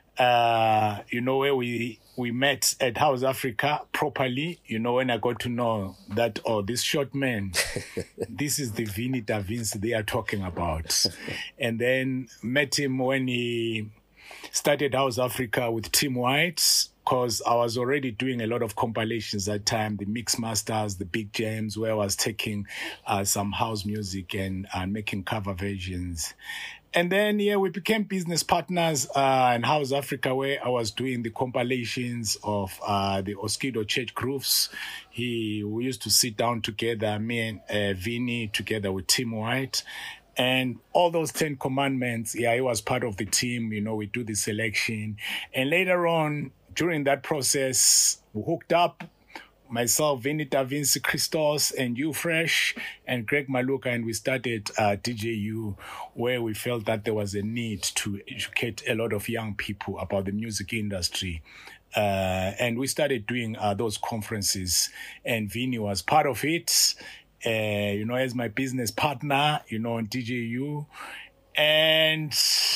Uh, you know, where we, we met at House Africa properly, you know, when I got to know that, oh, this short man, this is the Vinny Da Vinci they are talking about. And then met him when he started House Africa with Tim White, because I was already doing a lot of compilations at that time, the Mix Masters, the Big Jams, where I was taking uh, some house music and uh, making cover versions. And then, yeah, we became business partners uh, in House Africa, where I was doing the compilations of uh, the Oskido Church Grooves. He, we used to sit down together, me and uh, Vinny, together with Tim White. And all those Ten Commandments, yeah, he was part of the team. You know, we do the selection. And later on, during that process, we hooked up. Myself, Vinny Da Vinci, Christos, and you Fresh, and Greg Maluka, and we started uh, D J U, where we felt that there was a need to educate a lot of young people about the music industry. Uh, and we started doing uh, those conferences, and Vinny was part of it, uh, you know, as my business partner, you know, on D J U. And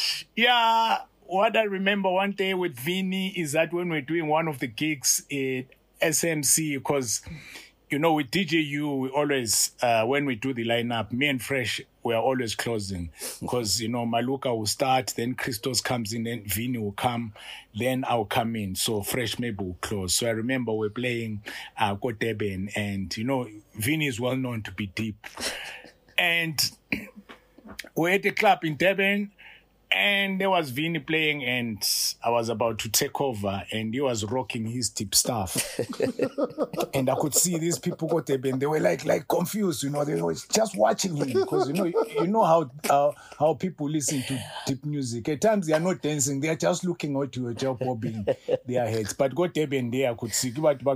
yeah, what I remember one day with Vinny is that when we're doing one of the gigs, it S M C, because, you know, with D J U, we always, uh, when we do the lineup, me and Fresh, we are always closing. Because, you know, Maluka will start, then Christos comes in, then Vinny will come, then I'll come in. So Fresh maybe will close. So I remember we're playing uh, Go Durban, and, you know, Vinny is well known to be deep. And we're at the club in Durban, and there was Vinny playing, and I was about to take over, and he was rocking his tip stuff. And I could see these people go there, and they were like, like confused, you know, they were just watching him, because you know, you know how how, how people listen to tip music. At times they are not dancing; they are just looking at you, just bobbing their heads. But go there, and there I could see,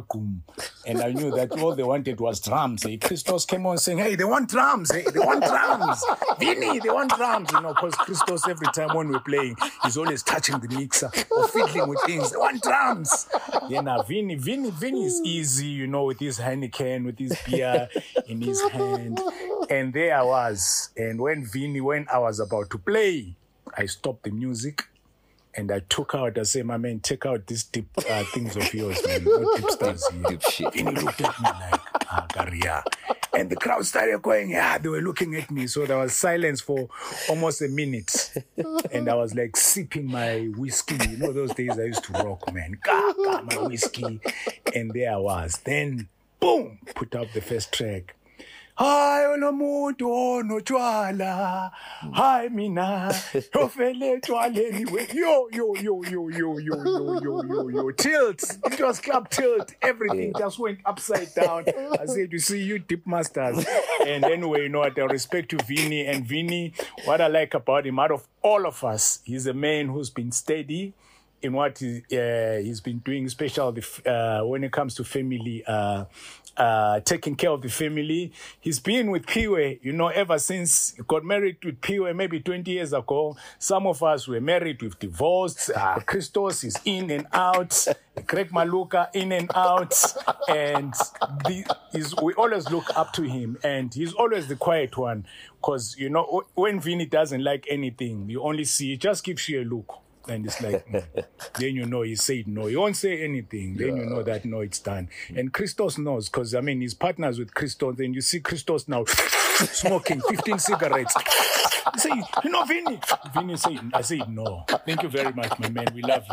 and I knew that all they wanted was drums. Hey, Christos came on saying, "Hey, they want drums! Hey, they want drums! Vinny, they want drums!" You know, because Christos every time time when we're playing, he's always touching the mixer or fiddling with things. I want drums. Yeah, now Vinny, Vinny, Vinny is easy, you know, with his Heineken, with his beer in his hand. And there I was. And when Vinny, when I was about to play, I stopped the music. And I took out, I said, my man, take out these deep uh, things of yours, man. No deep stars here. Deep shit. And he looked at me like, ah, Garia. And the crowd started going, yeah, they were looking at me. So there was silence for almost a minute. And I was like sipping my whiskey. You know, those days I used to rock, man. Ga, ga, my whiskey. And there I was. Then, boom, put up the first track. Hi, olamuntu no chwala. Hi, mina. Ofele chwala anyway. Yo, yo, yo, yo, yo, yo, yo, yo, yo, yo. Tilt. It was club tilt. Everything just went upside down. I said, you see, you Dip Masters. And anyway, you know what? I respect to Vinny. And Vinny, what I like about him, out of all of us, he's a man who's been steady in what he, uh, he's been doing, especially uh, when it comes to family, uh, uh, taking care of the family. He's been with Piwe, you know, ever since he got married with Piwe maybe twenty years ago. Some of us were married, we've divorced. Uh, Christos is in and out. Greg Maluka in and out. And the, is, we always look up to him. And he's always the quiet one. Because, you know, when Vinny doesn't like anything, you only see, he just gives you a look. And it's like, mm. Then you know he said no. He won't say anything. Then yeah. You know that, no, it's done. And Christos knows, because, I mean, he's partners with Christos. And you see Christos now smoking fifteen cigarettes. He say, you know, Vinny. Vinny said, I said, no. Thank you very much, my man. We love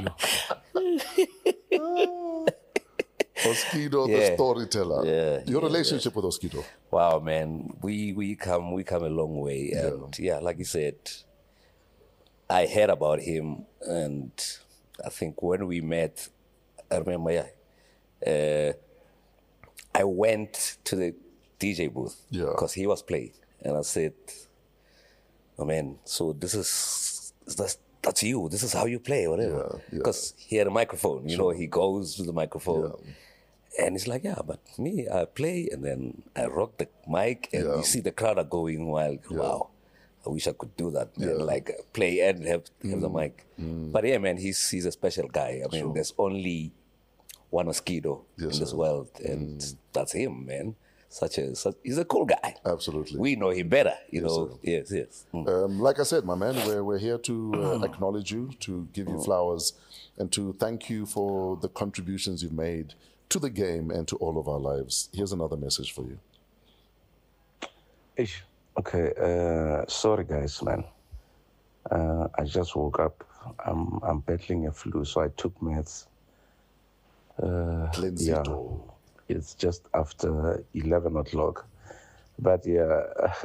you. Oskido, Yeah. the storyteller. Yeah, Your yeah, relationship with Oskido. Wow, man. We we come we come a long way. And yeah, like you said, I heard about him, and I think when we met, I remember, yeah, uh, I went to the D J booth because he was playing, and I said, "Oh man, so this is that's that's you. This is how you play, whatever." Because he had a microphone, you know. He goes to the microphone, and it's like, "Yeah, but me, I play, and then I rock the mic, and you see the crowd are going wild. Wow." I wish I could do that, yeah. and like play and have, have mm. the mic. Mm. But yeah, man, he's he's a special guy. I mean, sure. There's only one Mosquito yes, in this sir. world, and mm. that's him, man. Such a such, he's a cool guy. Absolutely, we know him better, you yes, know. Sir. Yes, yes. Mm. Um, like I said, my man, we're we're here to uh, acknowledge you, to give you flowers, and to thank you for the contributions you've made to the game and to all of our lives. Here's another message for you. Ish. Okay, uh, sorry guys, man. Uh, I just woke up. I'm I'm battling a flu, so I took meds. Uh, yeah, it's just after eleven o'clock. But yeah,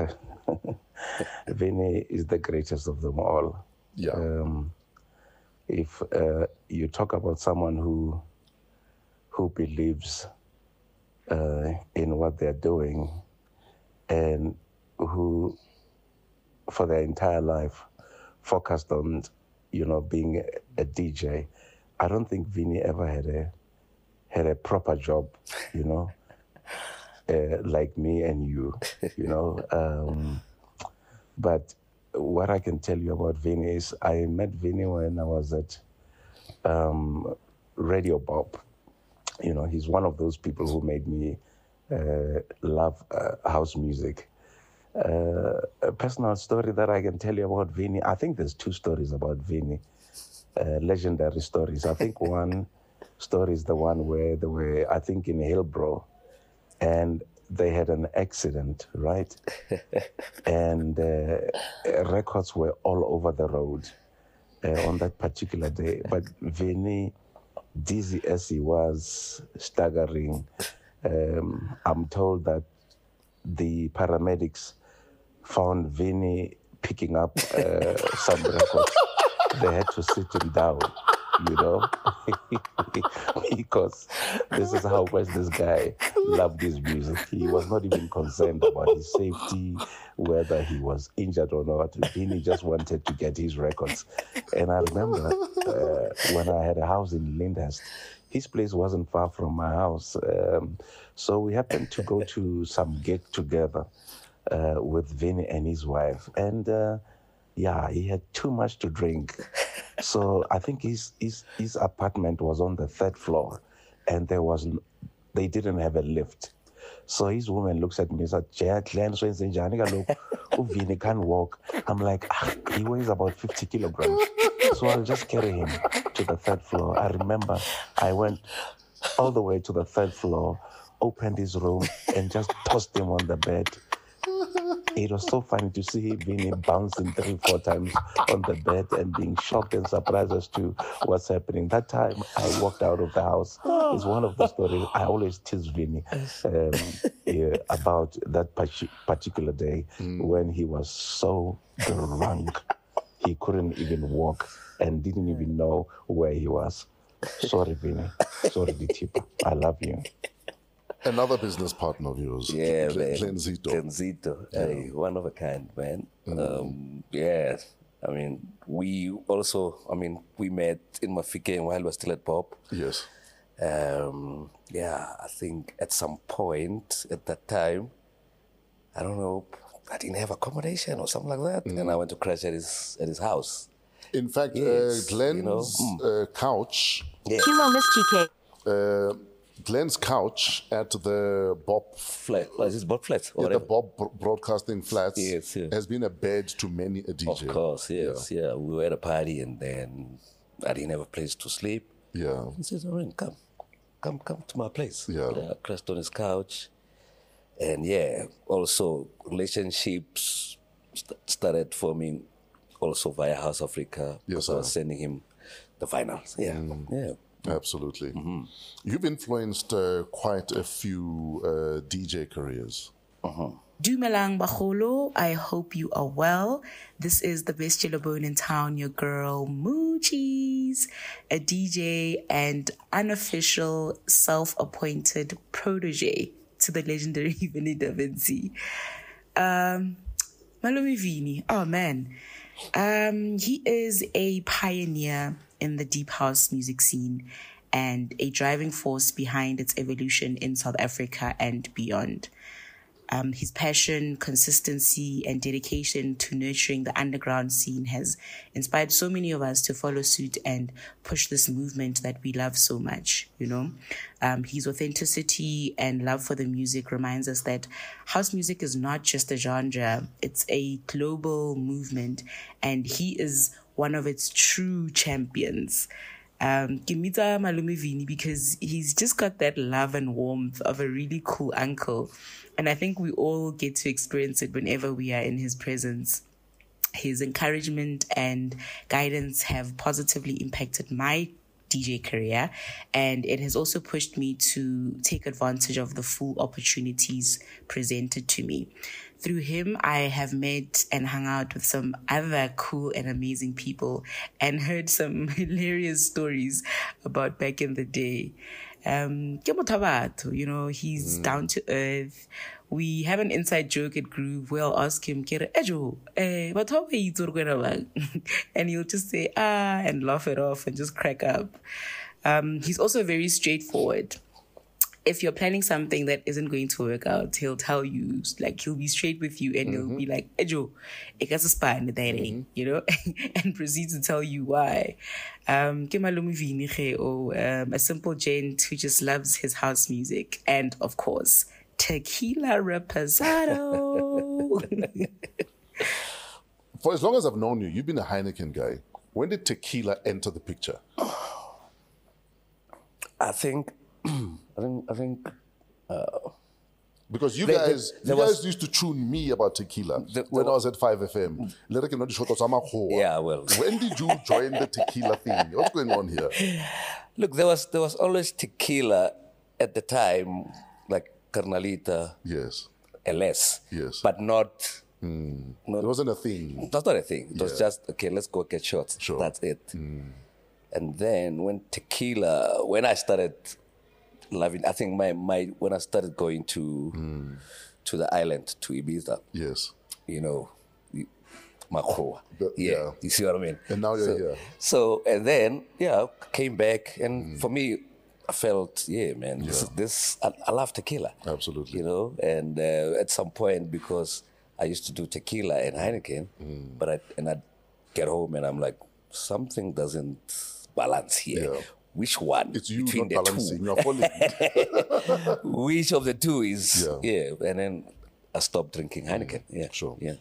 Vinny is the greatest of them all. Yeah. Um, if uh, you talk about someone who who believes uh, in what they're doing, and who for their entire life focused on, you know, being a, a D J. I don't think Vinny ever had a had a proper job, you know, uh, like me and you, you know. Um, but what I can tell you about Vinny is I met Vinny when I was at um, Radio Bob. You know, he's one of those people who made me uh, love uh, house music. Uh, a personal story that I can tell you about Vinny. I think there's two stories about Vinny, uh, legendary stories. I think one story is the one where they were, I think, in Hillbrow, and they had an accident, right? and uh, records were all over the road uh, on that particular day. But Vinny, dizzy as he was, staggering, um, I'm told that the paramedics found Vinny picking up uh, some records. They had to sit him down, you know, because this is how much this guy loved his music. He was not even concerned about his safety, whether he was injured or not. Vinny just wanted to get his records. And I remember uh, when I had a house in Lyndhurst, his place wasn't far from my house. Um, so we happened to go to some gig together uh, with Vinny and his wife. And uh, yeah, he had too much to drink. So I think his his his apartment was on the third floor, and there was they didn't have a lift. So his woman looks at me and says, "Jay, Glenn, so it's Vini can't walk." I'm like, ah, he weighs about fifty kilograms. So I'll just carry him to the third floor. I remember I went all the way to the third floor, opened his room, and just tossed him on the bed. It was so funny to see Vinny bouncing three, four times on the bed and being shocked and surprised as to what's happening. That time I walked out of the house. It's one of the stories I always tease Vinny um, yeah, about that particular day mm. when he was so drunk he couldn't even walk and didn't even know where he was. Sorry, Vinny. Sorry, Ditipa. I love you. Another business partner of yours, yeah, Glen- man. Glenzito. Glenzito, Yeah. hey, one of a kind, man. Mm. Um, yeah, I mean, we also, I mean, we met in Mafike while we were still at Pop. Yes. Um, yeah, I think at some point at that time, I don't know, I didn't have accommodation or something like that, Mm. and I went to crash at his at his house. In fact, Yes, uh, Glenn's you know, mm. uh, couch. Yeah. Kilo Miss G K. Uh, Glenn's couch at the Bob Flat. What is this, Bob Flats? Or Yeah, the whatever? Bob Bro- Broadcasting Flats Yes, yeah. has been a bed to many a D J. Of course, yes, yeah. We were at a party and then I didn't have a place to sleep. Yeah. He says, "Oren, come, come, come to my place." Yeah. I crashed on his couch. And yeah, also relationships st- started forming also via House Africa. Yes, I was sir. sending him the finals. Yeah, yeah. Absolutely. You've influenced uh, quite a few uh, D J careers. Dumelang Baholo, I hope you are well. This is the best yellow bone in town, your girl Moochies, a D J and unofficial self-appointed protege to the legendary Vinny Da Vinci. Um, Malumi Vini, oh man. Um, he is a pioneer in the deep house music scene and a driving force behind its evolution in South Africa and beyond. Um, his passion, consistency, and dedication to nurturing the underground scene has inspired so many of us to follow suit and push this movement that we love so much, you know. Um, his authenticity and love for the music reminds us that house music is not just a genre, it's a global movement, and he is one of its true champions. Um, Kimita Malumi Vini, because he's just got that love and warmth of a really cool uncle. And I think we all get to experience it whenever we are in his presence. His encouragement and guidance have positively impacted my D J career, and it has also pushed me to take advantage of the full opportunities presented to me. Through him, I have met and hung out with some other cool and amazing people and heard some hilarious stories about back in the day. Um, ke motho wa batho, you know, he's down to earth. We have an inside joke at Groove where I'll ask him, "Kere, Ejo, eh, batho ba itse hore ke ena mang?" And he'll just say, ah, and laugh it off and just crack up. Um, he's also very straightforward. If you're planning something that isn't going to work out, he'll tell you, like, he'll be straight with you and he'll be like, Ejo, mm-hmm. you know, and proceed to tell you why. Um, ke Malumi Vini ge, oh, um, a simple gent who just loves his house music. And of course, tequila reposado. For as long as I've known you, you've been a Heineken guy. When did tequila enter the picture? I think, I think, I think, uh, because you there- guys, there- there you guys was- used to tune me about tequila there when I was- was at five F M. Yeah, well. When did you join the tequila thing? What's going on here? Look, there was there was always tequila at the time, like Carnalita. Yes. L S. Yes. But not. Mm. not It wasn't a thing. That's not a thing. It was Yeah. just, okay, let's go get shots. Sure. That's it. Mm. And then when tequila, when I started loving, I think my, my when I started going to Mm. to the island, to Ibiza. Yes. You know, Makhoa. The- Yeah, yeah. you see what I mean? And now you're so, here. So, and then, yeah, came back. And for me, I felt, yeah, man, this, Yeah. this I, I love tequila. Absolutely. You know, and uh, at some point, because I used to do tequila and Heineken, but I, and I'd get home and I'm like, something doesn't balance here. Yeah. Which one? It's you between not the balancing. two? You're falling. Which of the two is? Yeah. Yeah. And then I stopped drinking Heineken. Yeah. Sure. Yeah.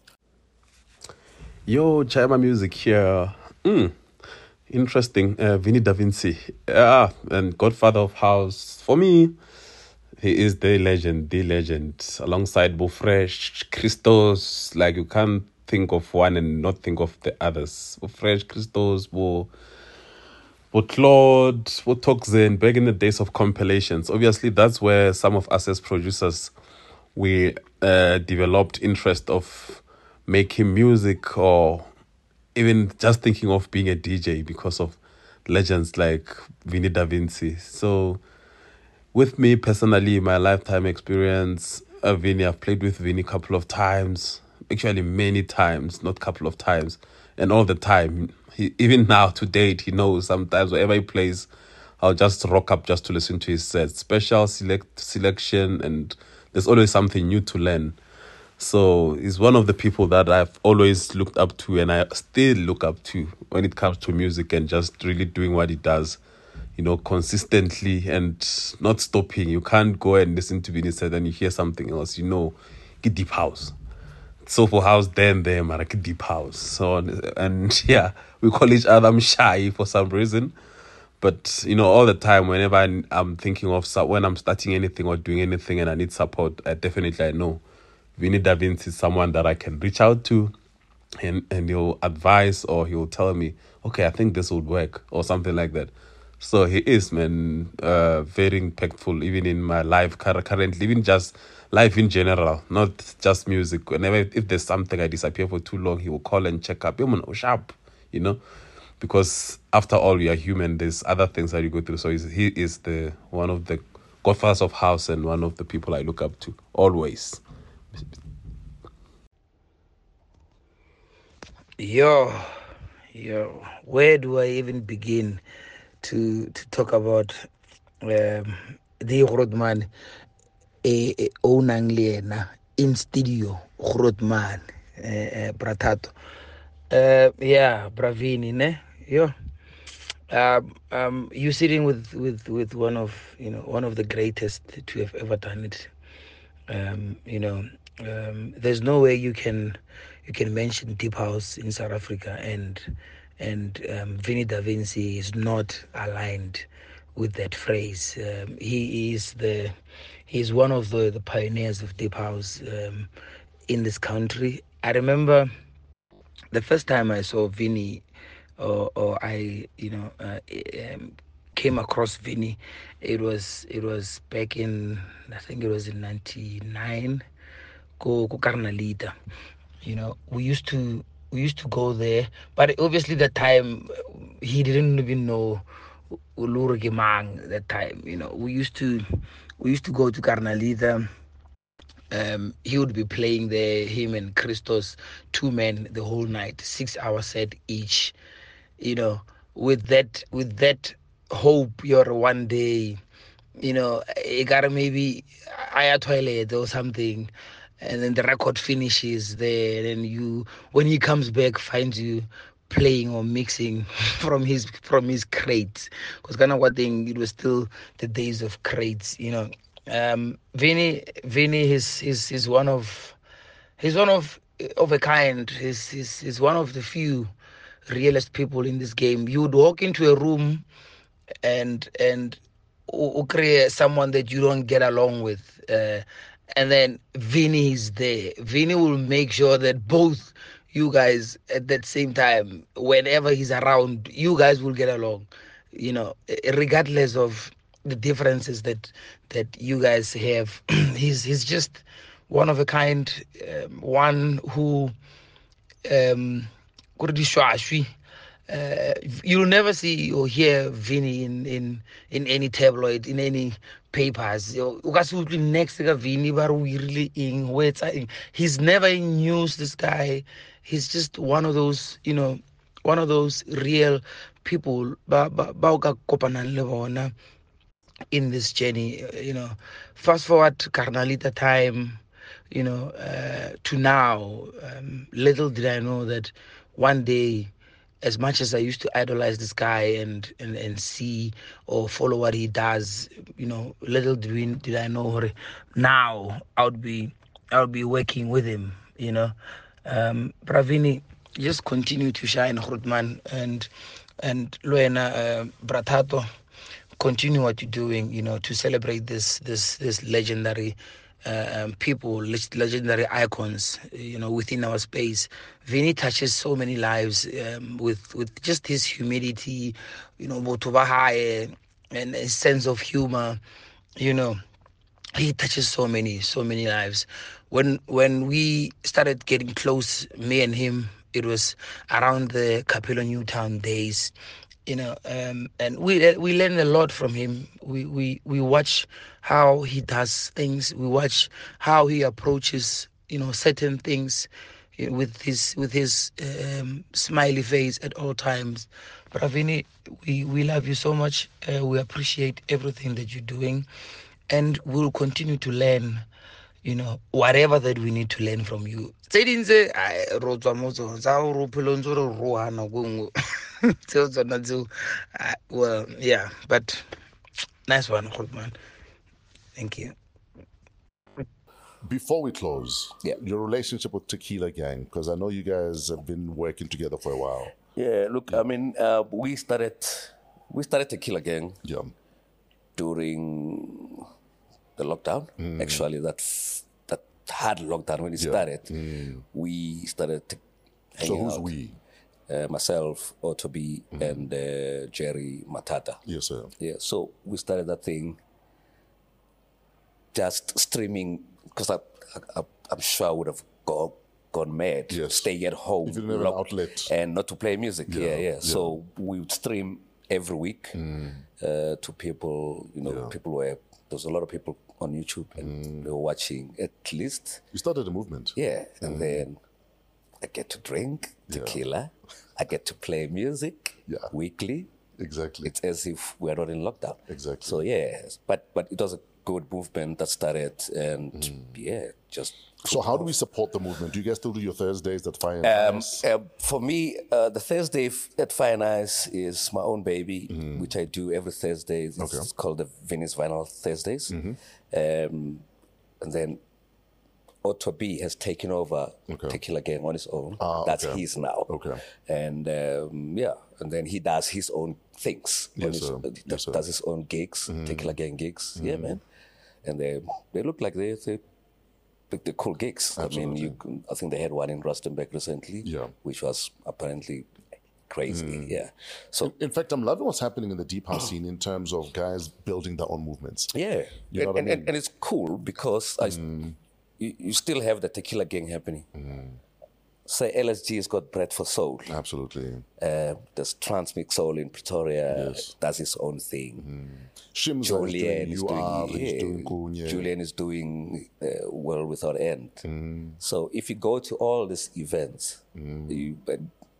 Yo, Chima Music here. Mm, interesting. Uh, Vinny Da Vinci. Yeah, and Godfather of House. For me, he is the legend, the legend. Alongside Bo Fresh, Christos. Like, you can't think of one and not think of the others. Bo Fresh, Christos, Bo... Bo Claude, Bo Toxin, back in the days of compilations. Obviously, that's where some of us as producers, we uh, developed interest of making music or even just thinking of being a D J because of legends like Vinny Da Vinci. So with me personally, my lifetime experience, uh, Vinny, I've played with Vinny a couple of times, actually many times, not couple of times, and all the time. He, even now, to date, he knows sometimes wherever he plays, I'll just rock up just to listen to his set. Special select selection, and there's always something new to learn. So he's one of the people that I've always looked up to, and I still look up to when it comes to music and just really doing what he does, you know, consistently and not stopping. You can't go and listen to Vinny set and you hear something else, you know, get deep house. Soulful house, then there, man, like deep house. So, and yeah, we call each other Mshayi for some reason. But, you know, all the time, whenever I, I'm thinking of, when I'm starting anything or doing anything and I need support, I definitely, I know Vinny Da Vinci is someone that I can reach out to, and, and he'll advise or he'll tell me, okay, I think this would work or something like that. So he is, man, uh, very impactful, even in my life currently, even just life in general, not just music. Whenever, if there's something I disappear for too long, he will call and check up. Oh, sharp, you know, because after all, we are human. There's other things that you go through. So he's, he is the one of the godfathers of house and one of the people I look up to always. Yo, yo, where do I even begin to to talk about um, the Grootman e ownang le in studio Grootman uh, Bratato. Uh, yeah, Bravini, ne? Yo. Um, um, you're sitting with, with, with one of you know one of the greatest to have ever done it. Um, you know, um, there's no way you can you can mention deep house in South Africa and and um, Vinny Da Vinci is not aligned with that phrase. Um, he is the he's one of the, the pioneers of deep house um, in this country. I remember the first time I saw Vinny, or, or I, you know, uh, um, came across Vinny. It was it was back in I think it was in ninety-nine. Go go Carnalita. You know, we used to we used to go there, but obviously that time he didn't even know Uluru Gemang that time. You know, we used to we used to go to Carnalita. Um, he would be playing there, him and Christos, two men the whole night, six hour set each. You know, with that with that hope you're one day, you know, you gotta maybe aya toilet or something, and then the record finishes there, and you when he comes back finds you playing or mixing from his from his crates, because kind of what thing it was still the days of crates, you know. Um, Vinny, Vinny, is is is one of, he's one of of a kind. He's he's, he's one of the few realest people in this game. You would walk into a room, and and u- create someone that you don't get along with, uh, and then Vinny is there. Vinny will make sure that both you guys at that same time, whenever he's around, you guys will get along. You know, regardless of the differences that that you guys have. he's he's just one of a kind, um, one who um uh, you'll never see or hear Vinny in in in any tabloid, in any papers. Next to Vinny, he's never in news, this guy. He's just one of those, you know, one of those real people in this journey. You know, fast forward to Carnalita time, you know, uh, to now, um, little did I know that one day, as much as I used to idolize this guy and, and, and see or follow what he does, you know, little did, we, did I know now I would be I would be working with him, you know. Um, Pravini, just continue to shine, Grootman, and and Luena, uh, Bratato, continue what you're doing, you know, to celebrate this this this legendary uh, um, people, leg- legendary icons, you know, within our space. Vinny touches so many lives um, with with just his humility, you know, botho ba hae, and his sense of humor, you know. He touches so many, so many lives. When when we started getting close, me and him, it was around the Capello Newtown days, you know, um, and we we learn a lot from him. We we we watch how he does things. We watch how he approaches, you know, certain things, you know, with his with his um, smiley face at all times. Pravini, we we love you so much. Uh, we appreciate everything that you're doing, and we'll continue to learn, you know, whatever that we need to learn from you. Tse ding tse, ai, ro tswa mo tsona, tsa hore o phele o ntse o re roha nako e nngwe. Tseo tsona tseo, ah, well, yeah, but nice one, Grootman. Thank you. Before we close, your relationship with Tequila Gang, because I know you guys have been working together for a while. Yeah, look, I mean, uh, we started we started Tequila Gang yeah. during the lockdown. Mm. Actually, that f- that hard lockdown when it yeah. started, mm. we started to So hanging who's out. we? Uh, myself, Otobi, mm. and uh, Jerry Matata. Yes, sir. Yeah, so we started that thing just streaming, because I, I, I'm sure I would have gone, gone mad, yes. staying at home, if you didn't have an outlet. And not to play music. Yeah, yeah. yeah. yeah. So we would stream every week mm. uh, to people, you know, yeah. people were, there was a lot of people on YouTube and mm. they were watching at least. You started a movement. Yeah, and mm. then I get to drink tequila, yeah. I get to play music yeah. weekly. Exactly. It's as if we're not in lockdown. Exactly. So yeah, but but it was a good movement that started, and mm. yeah, just. So how do we support the movement? Do you guys still do your Thursdays at Fire and um, Ice? Uh, for me, uh, the Thursday f- at Fire and Ice is my own baby, mm. which I do every Thursday. It's okay. called the Venice Vinyl Thursdays. Mm-hmm. Um, and then Otto B has taken over okay. Tequila Gang on his own. Ah, That's okay. his now. Okay. And um, yeah, and then he does his own things. Yes, his, sir. uh, Yes, does, sir. does his own gigs, Mm. Tequila Gang gigs. Mm. Yeah, man. And they they look like they they the cool gigs. Absolutely. I mean, you, I think they had one in Rustenburg recently, yeah. which was apparently crazy. Mm. Yeah. So, in, in fact, I'm loving what's happening in the deep house scene in terms of guys building their own movements. Yeah, you know and, what I and, mean? and, and it's cool because mm. I, you, you still have the Tequila Gang happening. Mm. Say L S G has got Bread for Soul. Absolutely. Uh, there's Transmix Soul in Pretoria. Yes. Does his own thing. Mm. Shimza Julian is is doing, doing, he's yeah, doing Kunye. Julian is doing uh, Well Without End. Mm. So if you go to all these events, mm. you, uh,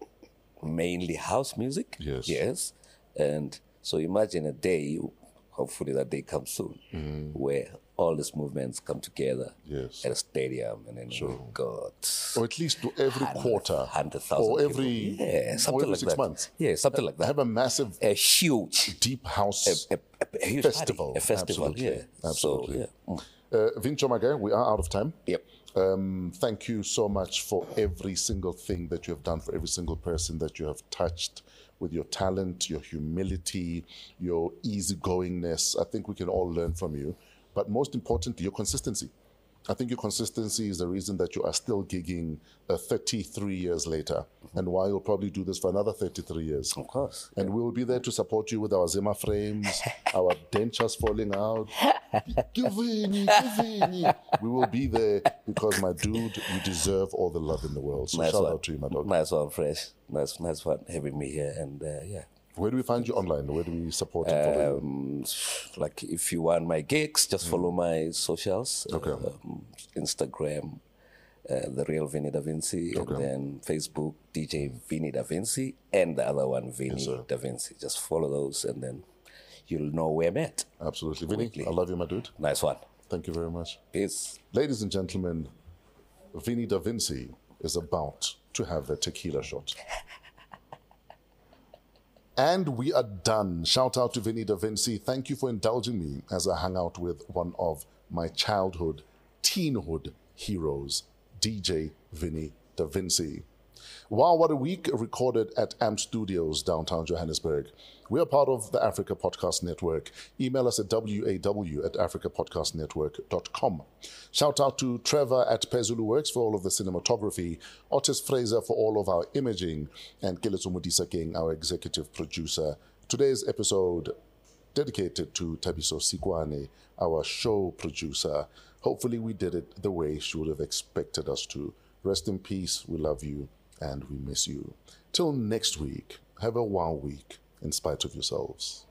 mainly house music, yes, yes, and so imagine a day, hopefully that day comes soon, mm. where all these movements come together yes. at a stadium, and then sure. we got or at least to every quarter, hundred thousand, or every yeah, something or every like six that. months, yeah, something like that. Have a massive, a huge deep house, a, a, a, a huge festival, party, a festival, absolutely. yeah, absolutely. So, yeah. Mm. Uh, Vincho Magai, we are out of time. Yep. Um, thank you so much for every single thing that you have done, for every single person that you have touched with your talent, your humility, your easygoingness. I think we can all learn from you. But most importantly, your consistency. I think your consistency is the reason that you are still gigging uh, thirty-three years later, and why you'll probably do this for another thirty-three years. Of course. And we will be there to support you with our Zimmer frames, our dentures falling out. Givini, Givini. We will be there because, my dude, you deserve all the love in the world. So nice shout one. out to you, my dog. Nice one, Fresh. Nice, nice one having me here, and uh, yeah. Where do we find you online? Where do we support and follow um, Like, if you want my gigs, just mm. follow my socials. Okay. Um, Instagram, uh, The Real Vinny Da Vinci, okay. and then Facebook, D J Vinny Da Vinci, and the other one, Vinny yes, Da Vinci. Just follow those, and then you'll know where I'm at. Absolutely. Vinny, I love you, my dude. Nice one. Thank you very much. Peace. Ladies and gentlemen, Vinny Da Vinci is about to have a tequila shot. And we are done. Shout out to Vinny Da Vinci. Thank you for indulging me as I hang out with one of my childhood, teenhood heroes, D J Vinny Da Vinci. Wow, What a Week, recorded at A M P Studios, downtown Johannesburg. We are part of the Africa Podcast Network. Email us at W A W at africa podcast network dot com. Shout out to Trevor at Pezulu Works for all of the cinematography, Otis Fraser for all of our imaging, and Keletso Modisa King, our executive producer. Today's episode dedicated to Tabiso Sikwane, our show producer. Hopefully we did it the way she would have expected us to. Rest in peace. We love you. And we miss you. Till next week, have a wow week in spite of yourselves.